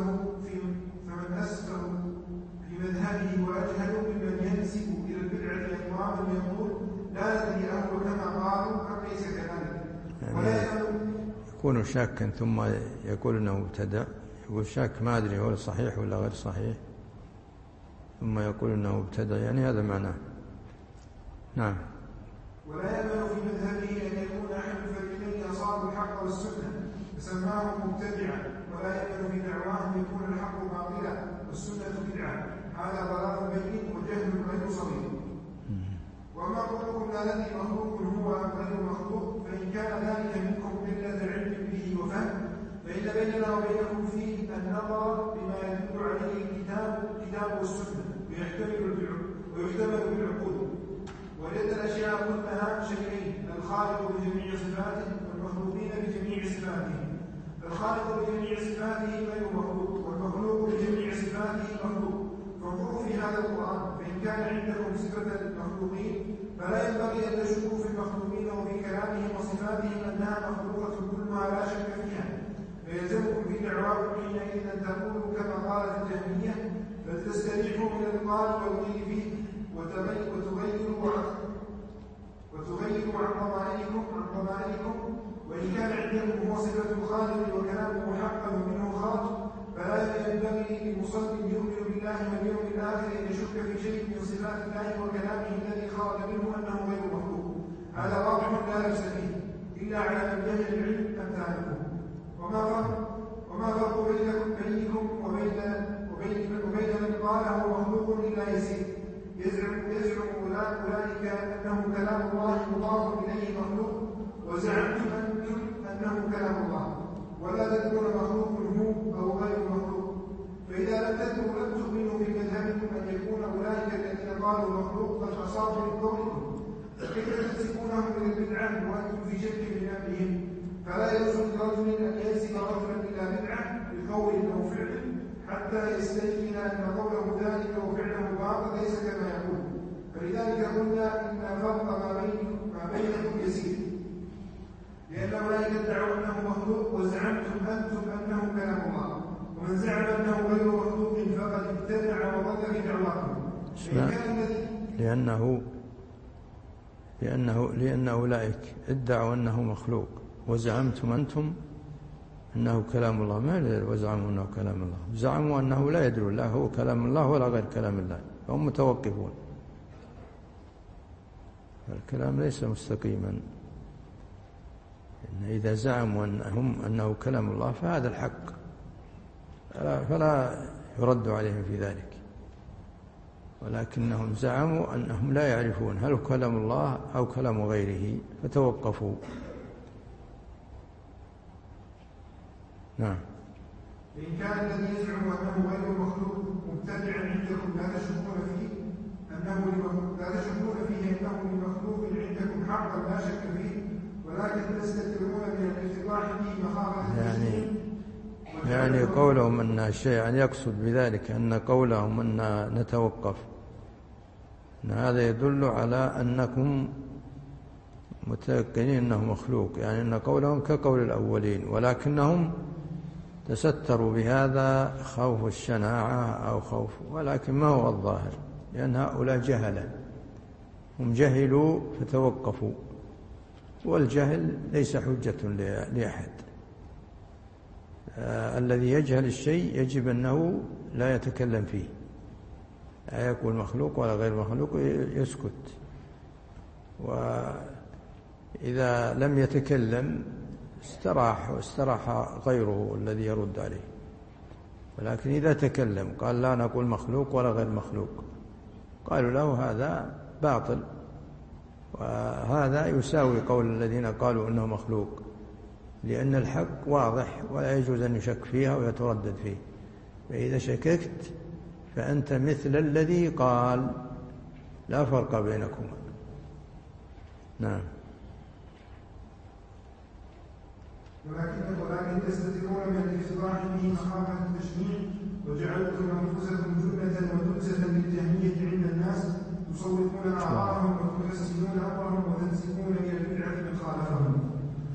أسفه في مذهبه وأجهل ممن ينسب إلى البدعة أقواما يقول لا ندري أهو كما قالوا أم ليس كذلك. يكون شاكا ثم يقول أنه مبتدع، يقول شاك ما أدري هو صحيح ولا غير صحيح، ثم يقول أنه مبتدع، يعني هذا معناه. نعم. ولا يأمن في مذهبه أن يكون أحد الفريقين أصاب الحق والسنة فسماه مبتدعا، ولا يأمن في دعواه أن يكون الحق باطلا والسنة بدعة، هذا ضلال بين وجهل غير صغير. وما قولكم لا ندري مخلوق هو أم غير مخلوق، فإن كان ذلك منكم قلة علم به وفهم، فإن بيننا وبينكم فيه النظر بما يدل عليه الكتاب والسنة ويحتمل بالعقول. وجد الأشياء كلها شيئين: الخالق بجميع صفاته والمخلوقين بجميع صفاته. الخالق بجميع صفاته غير مخلوق، والمخلوق بجميع صفاته مخلوق. فانظروا في هذا القرآن، فإن كان عندكم صفة المخلوقين فلا ينبغي أن تشكوا في المخلوقين وفي كلامهم وصفاتهم أنها مخلوقة كلها لا شك فيها، فيلزمكم في دعواكم حينئذ أن تقولوا كما قالت الجهمية، بل تستريحوا من القال والقيل فيه وتغيروا عن ضمائركم. وإن كان عندكم هو صفة الخالق وكلامه حقا ومنه خلق، فلا ينبغي لمصلي يؤمن بالله واليوم الآخر أن يشك في شيء من صفات الله وكلامه الذي خرج منه أنه غير مخلوق. هذا واضح لا لبس فيه إلا على من يجهل العلم أمثالكم. وما فرق بينكم وبين من قال هو مخلوق إلا يسير. يزعم أولئك أنه كلام الله مضاف إليه مخلوق، وزعمتم أنتم أنه كلام الله، ولا تدرون مخلوق هو أو غير مخلوق. فإذا لم تدروا لم تؤمنوا في مذهبكم أن يكون أولئك الذين قالوا مخلوق قد أصابوا من قولكم، فكيف تنسبونهم إلى البدعة وأنتم في شك من أمرهم؟ فلا يجوز لرجل أن ينسب رجلا إلى بدعة بقول أو فعل حتى يستيقن أن قوله ذلك وفعله باطل ليس كما يقول. فلذلك قلنا إن الفرق ما بينكم يسير، لأن أولئك ادعوا أنه مخلوق وزعمتم أنتم أنه كلام الله، ومن زعم أنه غير مخلوق فقد ابتدع وضل في دعواكم. لأن أولئك ادعوا أنه مخلوق وزعمتم أنتم أنه كلام الله، ما وزعموا أنه كلام الله، زعموا أنه لا يدرون لا هو كلام الله ولا غير كلام الله، فهم متوقفون. الكلام ليس مستقيما. إن إذا زعموا أنه كلام الله فهذا الحق، فلا يرد عليهم في ذلك، ولكنهم زعموا أنهم لا يعرفون هل هو كلام الله أو كلام غيره فتوقفوا. نعم. إن كان الذي يزعم أنه غير مخلوق مبتدعا عندكم لا تشكون فيه أنه لمخلوق عندكم حقا لا شك فيه، ولكن تستترون من الافتضاح فيه مخافة يعني قولهم أن الشيء، يعني يقصد بذلك أن قولهم أن نتوقف، أن هذا يدل على أنكم متيقنين أنه مخلوق، يعني أن قولهم كقول الأولين، ولكنهم تستروا بهذا خوف الشناعة أو خوف، ولكن ما هو الظاهر، لأن هؤلاء جهلة، هم جهلوا فتوقفوا، والجهل ليس حجة لأحد. الذي يجهل الشيء يجب أنه لا يتكلم فيه، لا يقول مخلوق ولا غير مخلوق، يسكت. وإذا لم يتكلم استراح غيره الذي يرد عليه. ولكن إذا تكلم قال لا نقول مخلوق ولا غير مخلوق، قالوا له هذا باطل، وهذا يساوي قول الذين قالوا إنه مخلوق، لأن الحق واضح ولا يجوز أن يشك فيها ويتردد فيه. فإذا شككت فأنت مثل الذي قال، لا فرق بينكما. نعم. ولكن تستترون من الافتضاح به مخافة التشنيع وجعلتم أنفسكم جنة ودلسة للجهمية عند الناس تصوتون أعراضهم وتحسنون أمرهم وتنسبون إلى البدعة من خالفهم.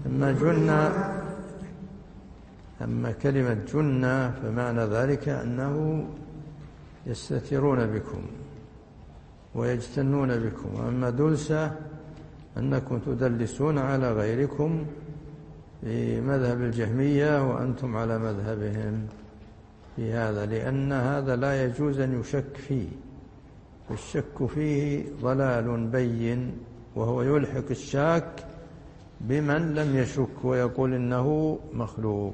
أما كلمة جنة فمعنى ذلك أنه يستترون بكم ويجتنون بكم، وأما دلسة أنكم تدلسون على غيركم في مذهب الجهمية وأنتم على مذهبهم في هذا، لأن هذا لا يجوز أن يشك فيه، الشك فيه ضلال بين، وهو يلحق الشاك بمن لم يشك ويقول إنه مخلوق.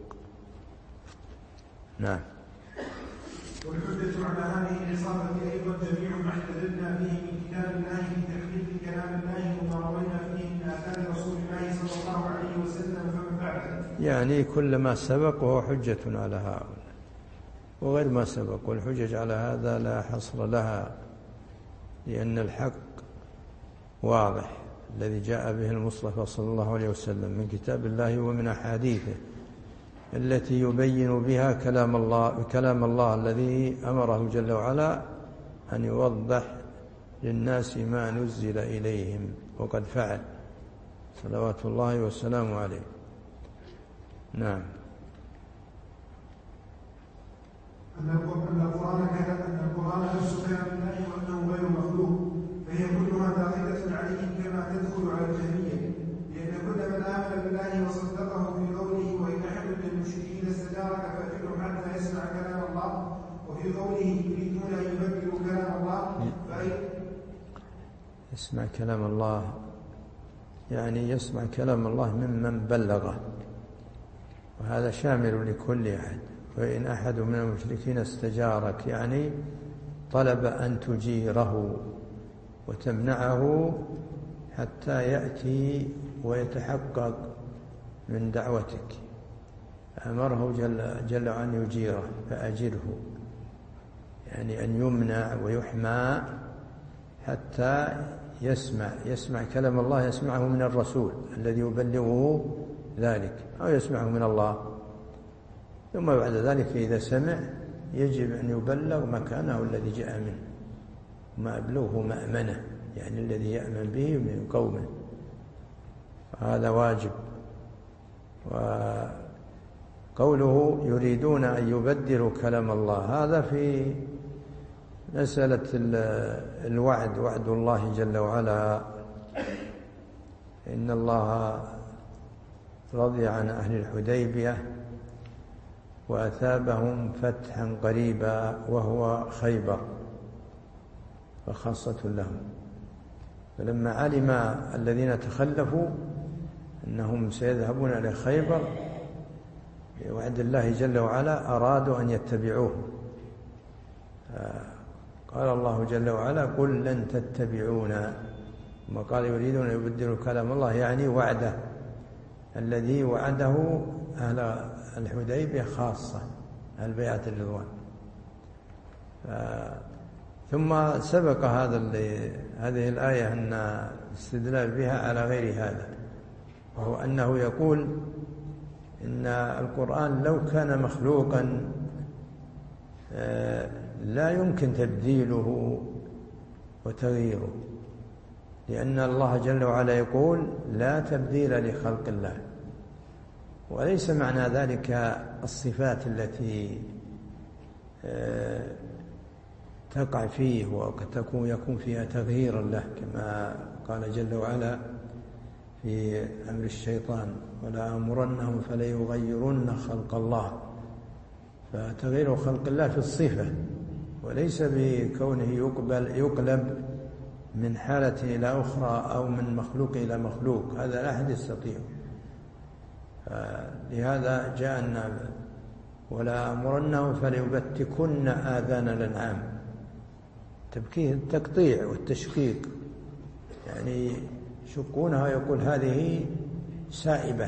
نعم. والحجة على هذه العصابة أيضا جميع ما احتججنا به من كتاب الله في تحريف كلام الله وما روينا فيه من آثار رسول الله صلى الله عليه وسلم فمن بعده. يعني كل ما سبق وهو حجة على هؤلاء، وغير ما سبق، والحجج على هذا لا حصر لها، لأن الحق واضح الذي جاء به المصطفى صلى الله عليه وسلم من كتاب الله ومن أحاديثه التي يبين بها كلام الله الذي أمره جل وعلا أن يوضح للناس ما نزل إليهم، وقد فعل صلوات الله والسلام عليه. نعم. أن القرآن نفسه كلام الله وأنه غير مخلوق، فهي كلها داخلة عليهم كما تدخل على الجهمية، لأن كل من آمن بالله وصدقه في قوله وإن أحد من المشركين استجارك فأجره حتى يسمع كلام الله، وفي قوله يريدون أن يبدلوا كلام الله يسمع كلام الله يعني يسمع كلام الله ممن بلغه، وهذا شامل لكل أحد. وإن أحد من المشركين استجارك يعني طلب أن تجيره وتمنعه حتى يأتي ويتحقق من دعوتك، أمره جل أن يجيره فأجره، يعني أن يمنع ويحمى حتى يسمع كلام الله، يسمعه من الرسول الذي يبلغه ذلك، أو يسمعه من الله. ثم بعد ذلك إذا سمع يجب أن يبلغ مكانه الذي جاء منه، ما أبلغه مأمنه، يعني الذي يأمن به من قومه، هذا واجب. وقوله يريدون أن يبدلوا كلام الله، هذا في مسألة الوعد، وعد الله جل وعلا، إن الله رضي عن أهل الحديبية وأثابهم فتحا قريبا وهو خيبر، فخاصة لهم. فلما علم الذين تخلفوا أنهم سيذهبون إلى خيبر بوعد الله جل وعلا أرادوا أن يتبعوه، قال الله جل وعلا قل لن تتبعونا، ثم قال يريدون أن يبدلوا كلام الله، يعني وعده الذي وعده أهل الحديبية خاصة، أهل بيعة الرضوان. ثم سبق هذه الآية أن الاستدلال بها على غير هذا، وهو أنه يقول إن القرآن لو كان مخلوقا لا يمكن تبديله وتغييره، لأن الله جل وعلا يقول لا تبديل لخلق الله، وليس معنى ذلك الصفات التي تقع فيه وقد يكون فيها تغيير له، كما قال جل وعلا في أمر الشيطان ولا أمرنهم فليغيرن خلق الله، فتغيير خلق الله في الصفة، وليس بكونه يقلب من حالة إلى أخرى أو من مخلوق إلى مخلوق، هذا لا أحد يستطيع. لهذا جاءنا ولا أمرنهم فليبتكن آذان الأنعام، تبكيه التقطيع والتشقيق، يعني يشقونها ويقول هذه سائبة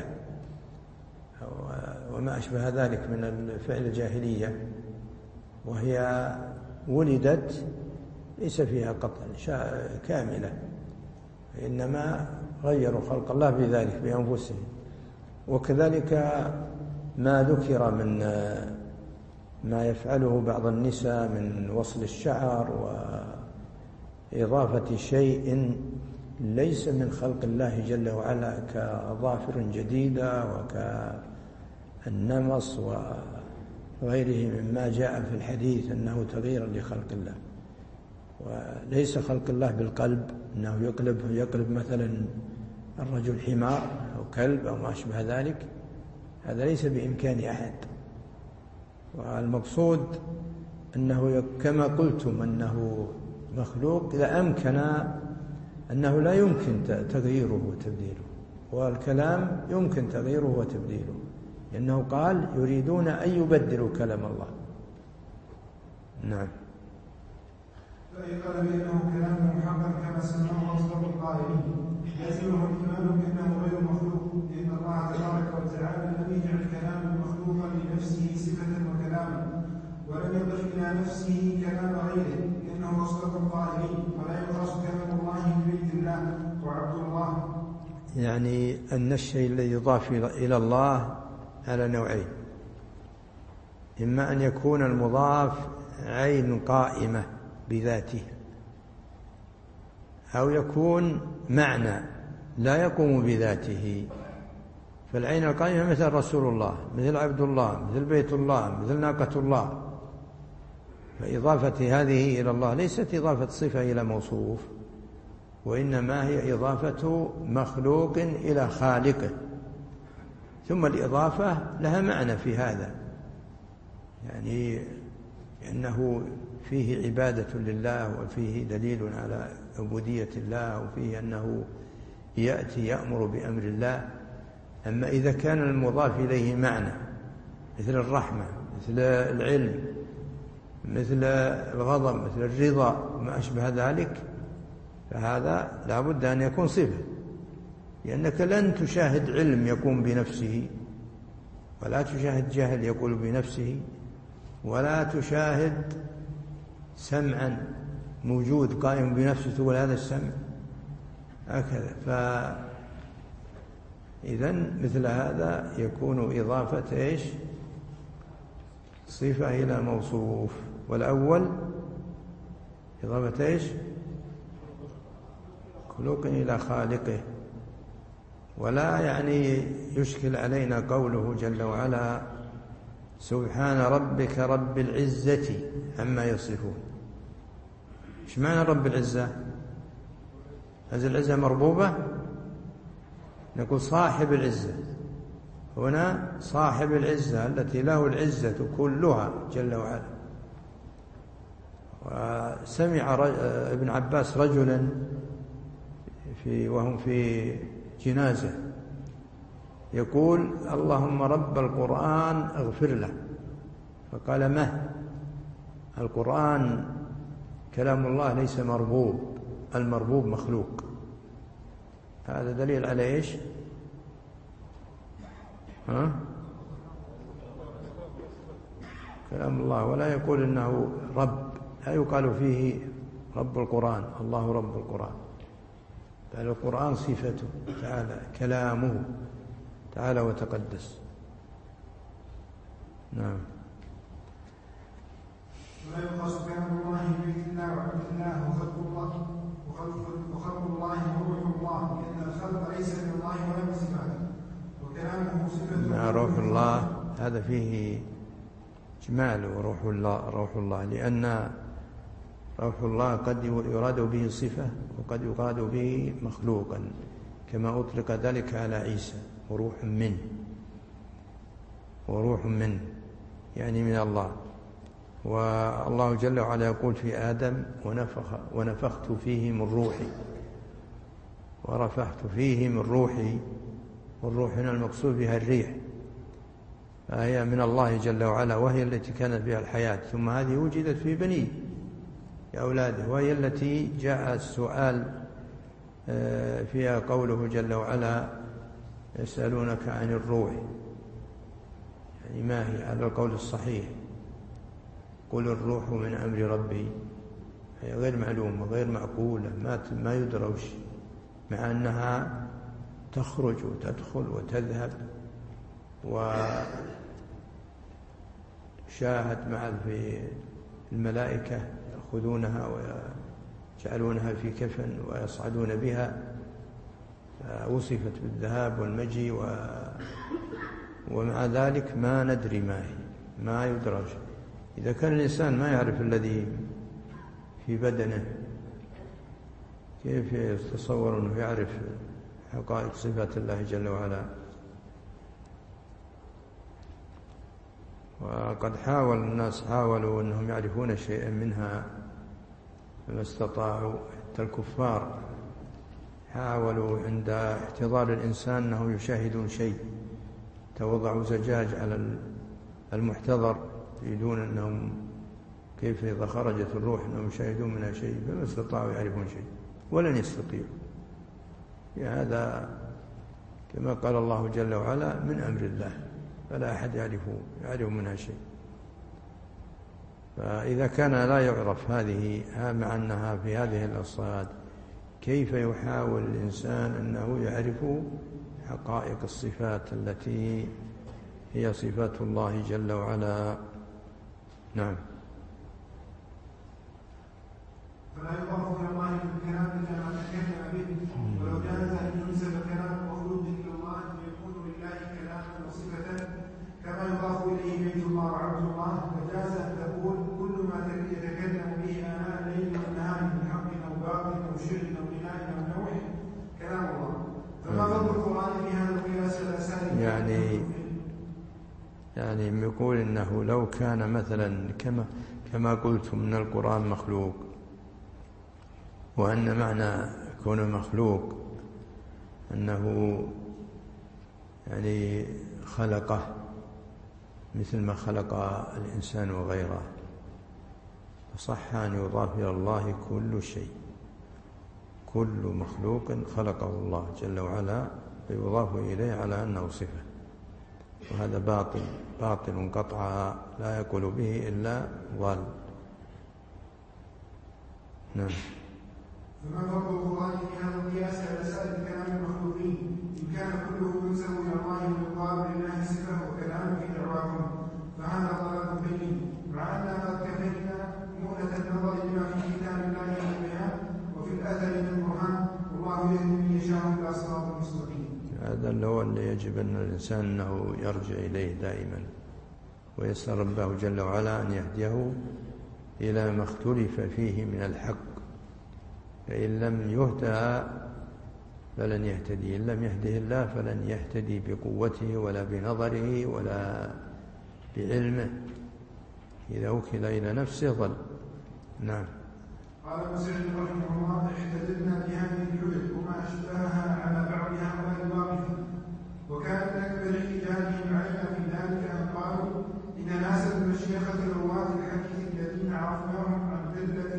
وما أشبه ذلك من الفعل الجاهلية، وهي ولدت ليس فيها قطع كاملة، إنما غيروا خلق الله بذلك بأنفسهم. وكذلك ما ذكر ما يفعله بعض النساء من وصل الشعر وإضافة شيء ليس من خلق الله جل وعلا كأظافر جديدة وكالنمص وغيره مما جاء في الحديث أنه تغيير لخلق الله. وليس خلق الله بالقلب أنه يقلب مثلا الرجل حمار أو كلب أو ما أشبه ذلك، هذا ليس بإمكان أحد. والمقصود أنه كما قلتم أنه مخلوق إذا أمكن أنه لا يمكن تغييره وتبديله، والكلام يمكن تغييره وتبديله، لأنه قال يريدون أن يبدلوا كلام الله. نعم. فإن قال بأنه كلام محقق كما سماه أصدق القائلين يلزمه الإيمان بأنه غير مخلوق، لأن الله تبارك وتعالى لم يجعل كلاما مخلوقا لنفسه صفة وكلاما، ولم يضف إلى نفسه كلام غيره، لأنه أصدق القائلين ولا يقاس كلام الله ببيت الله وعبد الله. يعني أن الشيء الذي يضاف إلى الله على نوعين: إما أن يكون المضاف عين قائمة بذاته، أو يكون معنى لا يقوم بذاته. فالعين القائمة مثل رسول الله، مثل عبد الله، مثل بيت الله، مثل ناقة الله. فإضافة هذه إلى الله ليست إضافة صفة إلى موصوف، وإنما هي إضافة مخلوق إلى خالقه. ثم الإضافة لها معنى في هذا، يعني أنه فيه عبادة لله، وفيه دليل على عبودية الله، وفيه أنه يأتي يأمر بأمر الله. أما إذا كان المضاف إليه معنى مثل الرحمة، مثل العلم، مثل الغضب، مثل الرضا وما أشبه ذلك، فهذا لا بد أن يكون صفة، لأنك لن تشاهد علم يقوم بنفسه، ولا تشاهد جهل يقول بنفسه، ولا تشاهد سمعا موجود قائم بنفسه تقول هذا السمع هكذا. فإذن مثل هذا يكون إضافة إيش؟ صفة إلى موصوف. والأول إضافة إيش؟ مخلوق إلى خالقه. ولا يعني يشكل علينا قوله جل وعلا سبحان ربك رب العزة عما يصفون. ايش معنى رب العزة؟ هذه العزة مربوبة؟ نقول صاحب العزة، هنا صاحب العزة التي له العزة كلها جل وعلا. وسمع ابن عباس رجلا وهم في جنازة يقول اللهم رب القرآن اغفر له، فقال ما القرآن كلام الله ليس مربوب، المربوب مخلوق. هذا دليل على إيش؟ كلام الله. ولا يقول إنه رب، لا يقال فيه رب القرآن، الله رب القرآن، بل القرآن صفته تعالى، كلامه تعالى وتقدس. نعم. ولا يقاس كلام الله ببيت الله وعبد الله وخلق الله، وخلق الله وروح الله، لأن الخلق ليس من الله ولا من صفاته، وكلامه صفته. مع روح الله هذا فيه إجمال. وروح الله روح الله، لأن روح الله قد يراد به صفة وقد يراد به مخلوقا، كما أطلق ذلك على عيسى وروح منه، وروح منه يعني من الله. والله جل وعلا يقول في آدم ونفخت فيه من روحي ورفعت فيه من روحي، والروح هنا المقصود بها الريح، فهي من الله جل وعلا، وهي التي كانت بها الحياة، ثم هذه وجدت في بنيه في أولاده، وهي التي جاء السؤال فيها قوله جل وعلا يسألونك عن الروح، يعني ما هي؟ على القول الصحيح قل الروح من أمر ربي، هي غير معلومة غير معقولة، ما يدرى، مع أنها تخرج وتدخل وتذهب شاهد مع في الملائكة يأخذونها ويجعلونها في كفن ويصعدون بها، وصفت بالذهاب والمجيء ومع ذلك ما ندري ما هي، ما يدرج. إذا كان الإنسان ما يعرف الذي في بدنه كيف يتصور أنه يعرف حقائق صفات الله جل وعلا؟ وقد حاول الناس، حاولوا أنهم يعرفون شيئا منها فما استطاعوا. حتى الكفار حاولوا عند احتضار الإنسان أنهم يشاهدون شيء، توضعوا زجاج على المحتضر يريدون أنهم كيف إذا خرجت الروح أنهم يشاهدون منها شيء، فما استطاعوا يعرفون شيء ولن يستطيعوا. هذا كما قال الله جل وعلا من أمر الله، فلا أحد يعرف منها شيء. فإذا كان لا يعرف هذه مع أنها في هذه الأصفاد، كيف يحاول الإنسان أنه يعرف حقائق الصفات التي هي صفات الله جل وعلا؟ نعم. فلا يضاف إلى الله في الكلام إلا ما تكلم به، ولو جاز أن ينسب كلام مخلوق إلى الله فيكون لله كلاما وصفة كما يضاف إليه بيت الله وعبد الله. وجاز أن تقول كل ما يتكلم به آناء الليل والنهار من حق أو باطل أو شر أو بناء أو نوح كلام الله. فما فضل القرآن في هذا القياس الأساسي؟ يعني يقول إنه لو كان مثلا كما قلتم من القرآن مخلوق، وأن معنى كونه مخلوق أنه يعني خلقه مثل ما خلق الإنسان وغيره، فصح أن يضاف إلى الله كل شيء، كل مخلوق خلقه الله جل وعلا فيضاف إليه على أنه صفة، وهذا باطل قطعا لا يقول به إلا ضال. نعم. فما فرق القرآن في هذا القياس على سائر كلام المخلوقين إن كان كله ينسب إلى الله ويقال لله صفة وكلام في دعواهم، فهذا ضلال بين، مع أننا قد كفينا مؤنة النظر لما في كتاب الله من البيان وفي الأثر من القرآن، والله يهدي من يشاء إلى صراط مستقيم. هذا هو اللي يجب أن الإنسان أنه يرجع إليه دائما ويسأل ربه جل وعلا أن يهديه إلى ما اختلف فيه من الحق، فإن لم يهدى فلن يهتدي، إن لم يهده الله فلن يهتدي بقوته ولا بنظره ولا بعلمه، إذا وكل إلى نفسه ضل. نعم. قال مسعود رحمه الله: احتججنا بهذه الحجج وما أشبهها على بعض هؤلاء الواقفين، وكان من أكبر احتجاجهم علينا في ذلك أن قالوا إن ناس المشيخة رواه الحديث الذين عرفناهم عن قلة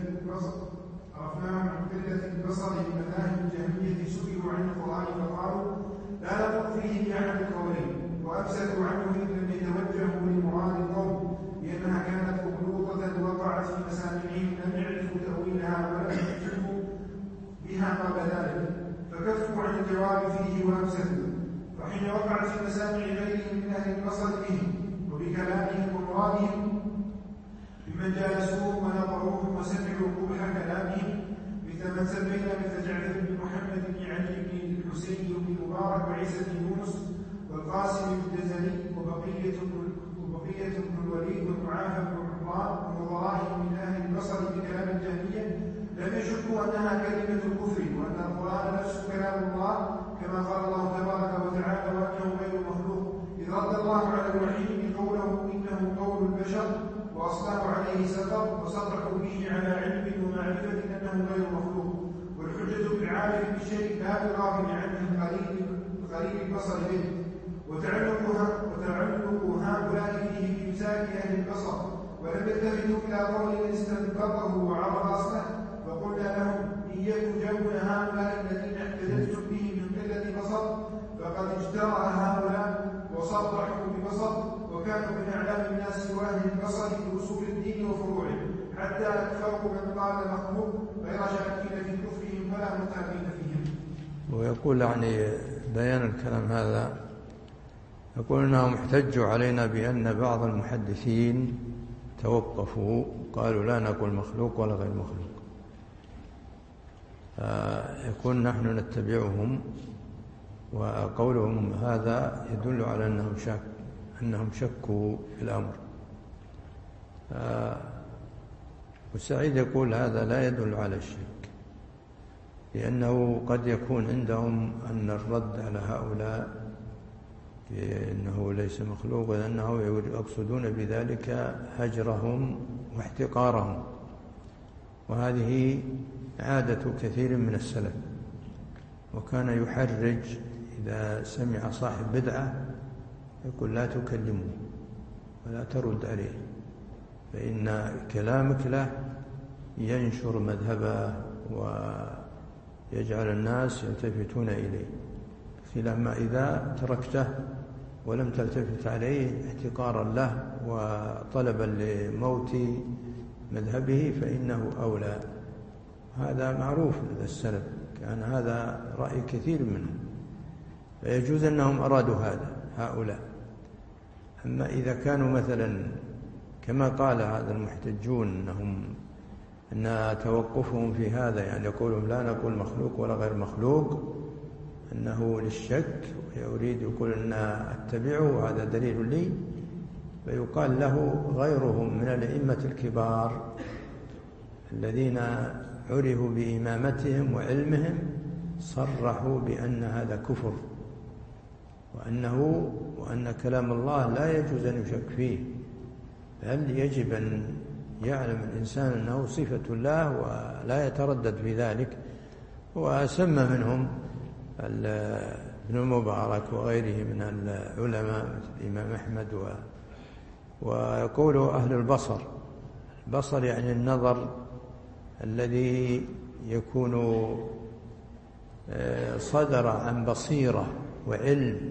البصر بمذاهب الجهمية سئلوا عن القرآن فقالوا لا نقول فيه بأحد القولين، وأمسكوا عنه إن لم يتوجهوا لمراد القوم لأنها كانت مخلوقة وقعت في مسامعهم لم يعرفوا تأويلها ولم يحجبوا بها قبل ذلك، فكفوا عن الجواب فيه وأمسكوا. فحين وقعت في مسامع غيرهم من أهل البصر بهم وبكلامهم ومرادهم بمن جالسوهم ونظروهم وسمعوا قبح كلامهم، مثل من سمينا مثل جعفر بن محمد بن علي بن الحسين بن المبارك وعيسى بن يونس والقاسم بن الجزري وبقية بن الوليد والمعافى بن عمران ونظرائهم من أهل البصر بكلام الجهمية، لم يشكوا أنها كلمة الكفر وأن القرآن نفسه كلام الله كما قال الله تبارك وتعالى وأنه غير مخلوق، إذ رد الله على الوحيد قوله إنه قول البشر وأصلحوا عليه سطر وصرحوا به على علم ومعرفة أنه غير مخلوق. والحجة بالعالم بالشيء لا تغافل عنه قليل البصر به، وتعلق هؤلاء فيه بإمساك أهل البصر، ولم يلتفتوا إلى قول من استنبطه وعرض أصله، وقلنا لهم إن يكن جونا هؤلاء الذين احتججتم به من قلة بصر فقد اجترأ هؤلاء وصرحوا ببصر، وكانوا من أعلام الناس وأهل البصر في أصول الدين وفروعه، حتى أكثروا من قال مخلوق غير شاكين في كفرهم ولا متابين فيهم. ويقول يعني بيان الكلام هذا يقول إنهم احتجوا علينا بأن بعض المحدثين توقفوا قالوا لا نقول مخلوق ولا غير مخلوق. يكون نحن نتبعهم، وقولهم هذا يدل على أنهم شكوا في الأمر. والسعيد يقول هذا لا يدل على الشك، لأنه قد يكون عندهم أن الرد على هؤلاء بأنه ليس مخلوق، لأنه يقصدون بذلك هجرهم واحتقارهم، وهذه عادة كثير من السلف، وكان يحرج إذا سمع صاحب بدعة يقول لا تكلمه ولا ترد عليه، فإن كلامك له ينشر مذهبه ويجعل الناس يلتفتون إليه، خلاف ما إذا تركته ولم تلتفت عليه احتقارا له وطلبا لموت مذهبه فإنه أولى. هذا معروف لدى السلف، كان هذا رأي كثير منهم، فيجوز أنهم أرادوا هؤلاء. أما إذا كانوا مثلا كما قال هذا المحتجون أن توقفهم في هذا يعني يقولون لا نقول مخلوق ولا غير مخلوق أنه للشك، ويريد يقول أن أتبعه وهذا دليل لي، فيقال له غيرهم من الأئمة الكبار الذين عرفوا بإمامتهم وعلمهم صرحوا بأن هذا كفر، وأن كلام الله لا يجوز أن يشك فيه، بل يجب أن يعلم الإنسان أنه صفة الله ولا يتردد في ذلك. وسمى منهم ابن المبارك وغيره من العلماء مثل الإمام أحمد. ويقول أهل البصر يعني النظر الذي يكون صدر عن بصيرة وعلم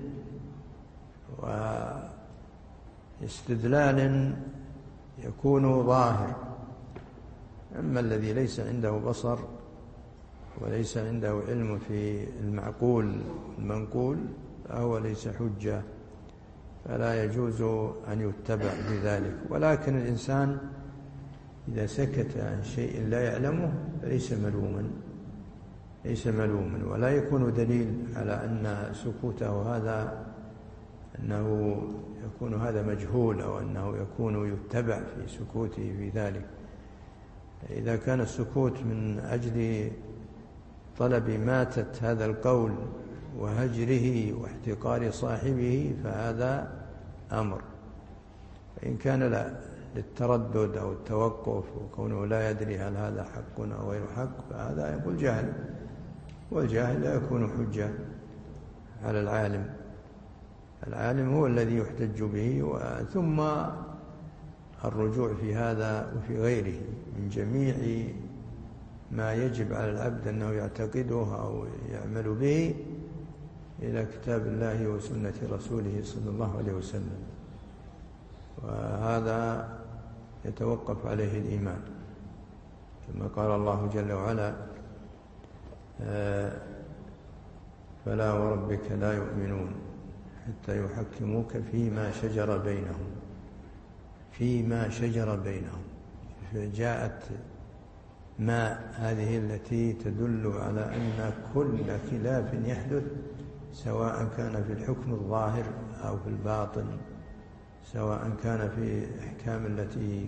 واستدلال يكون ظاهر. أما الذي ليس عنده بصر وليس عنده علم في المعقول المنقول فهو ليس حجة، فلا يجوز أن يتبع بذلك. ولكن الإنسان إذا سكت عن شيء لا يعلمه فليس ملوما، ولا يكون دليل على أن سكوته هذا أنه يكون هذا مجهول أو أنه يكون يتبع في سكوته في ذلك. إذا كان السكوت من أجل طلب ماتة هذا القول وهجره واحتقار صاحبه فهذا أمر، فإن كان للتردد أو التوقف وكونه لا يدري هل هذا حق أو غير حق فهذا يقول جهل، والجاهل لا يكون حجة على العالم. العالم هو الذي يحتج به. ثم الرجوع في هذا وفي غيره من جميع ما يجب على العبد أنه يعتقده أو يعمل به إلى كتاب الله وسنة رسوله صلى الله عليه وسلم، وهذا يتوقف عليه الإيمان كما قال الله جل وعلا فلا وربك لا يؤمنون حتى يحكموك فيما شجر بينهم. فجاءت ما هذه التي تدل على أن كل خلاف يحدث سواء كان في الحكم الظاهر أو في الباطن، سواء كان في الأحكام التي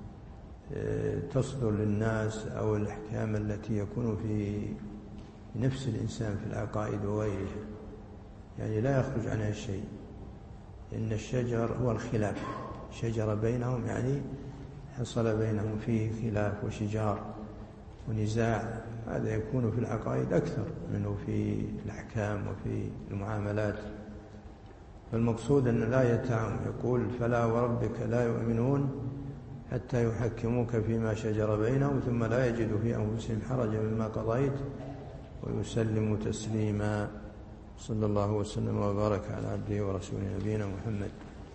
تصدر للناس أو الأحكام التي يكون في نفس الإنسان في العقائد وغيرها، يعني لا يخرج عنها شيء. إن الشجر هو الخلاف، شجر بينهم يعني حصل بينهم فيه خلاف وشجار ونزاع، هذا يكون في العقائد أكثر منه في الأحكام وفي المعاملات. فالمقصود أن الآية تعم يقول فلا وربك لا يؤمنون حتى يحكموك فيما شجر بينهم ثم لا يجدوا في أنفسهم حرجا مما قضيت ويسلموا تسليما. صلى الله وسلم وبارك على عبده ورسوله نبينا محمد.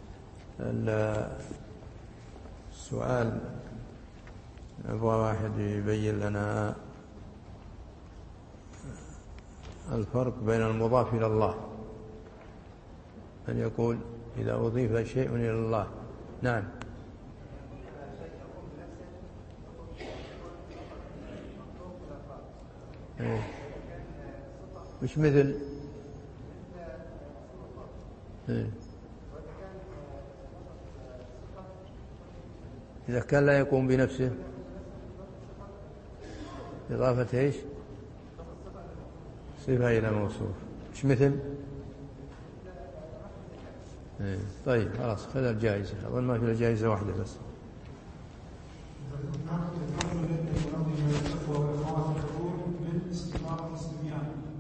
السؤال أبغى واحد يبين لنا الفرق بين المضاف إلى الله أن يقول إذا أضيف شيء إلى الله. نعم. مش مثل إذا كان لا يقوم بنفسه إضافة إيش؟ صفة إلى موصوف. مش مثل طيب خلاص خذ الجائزة. أظن ما في الجائزة واحدة بس. من استطاعة الصبيان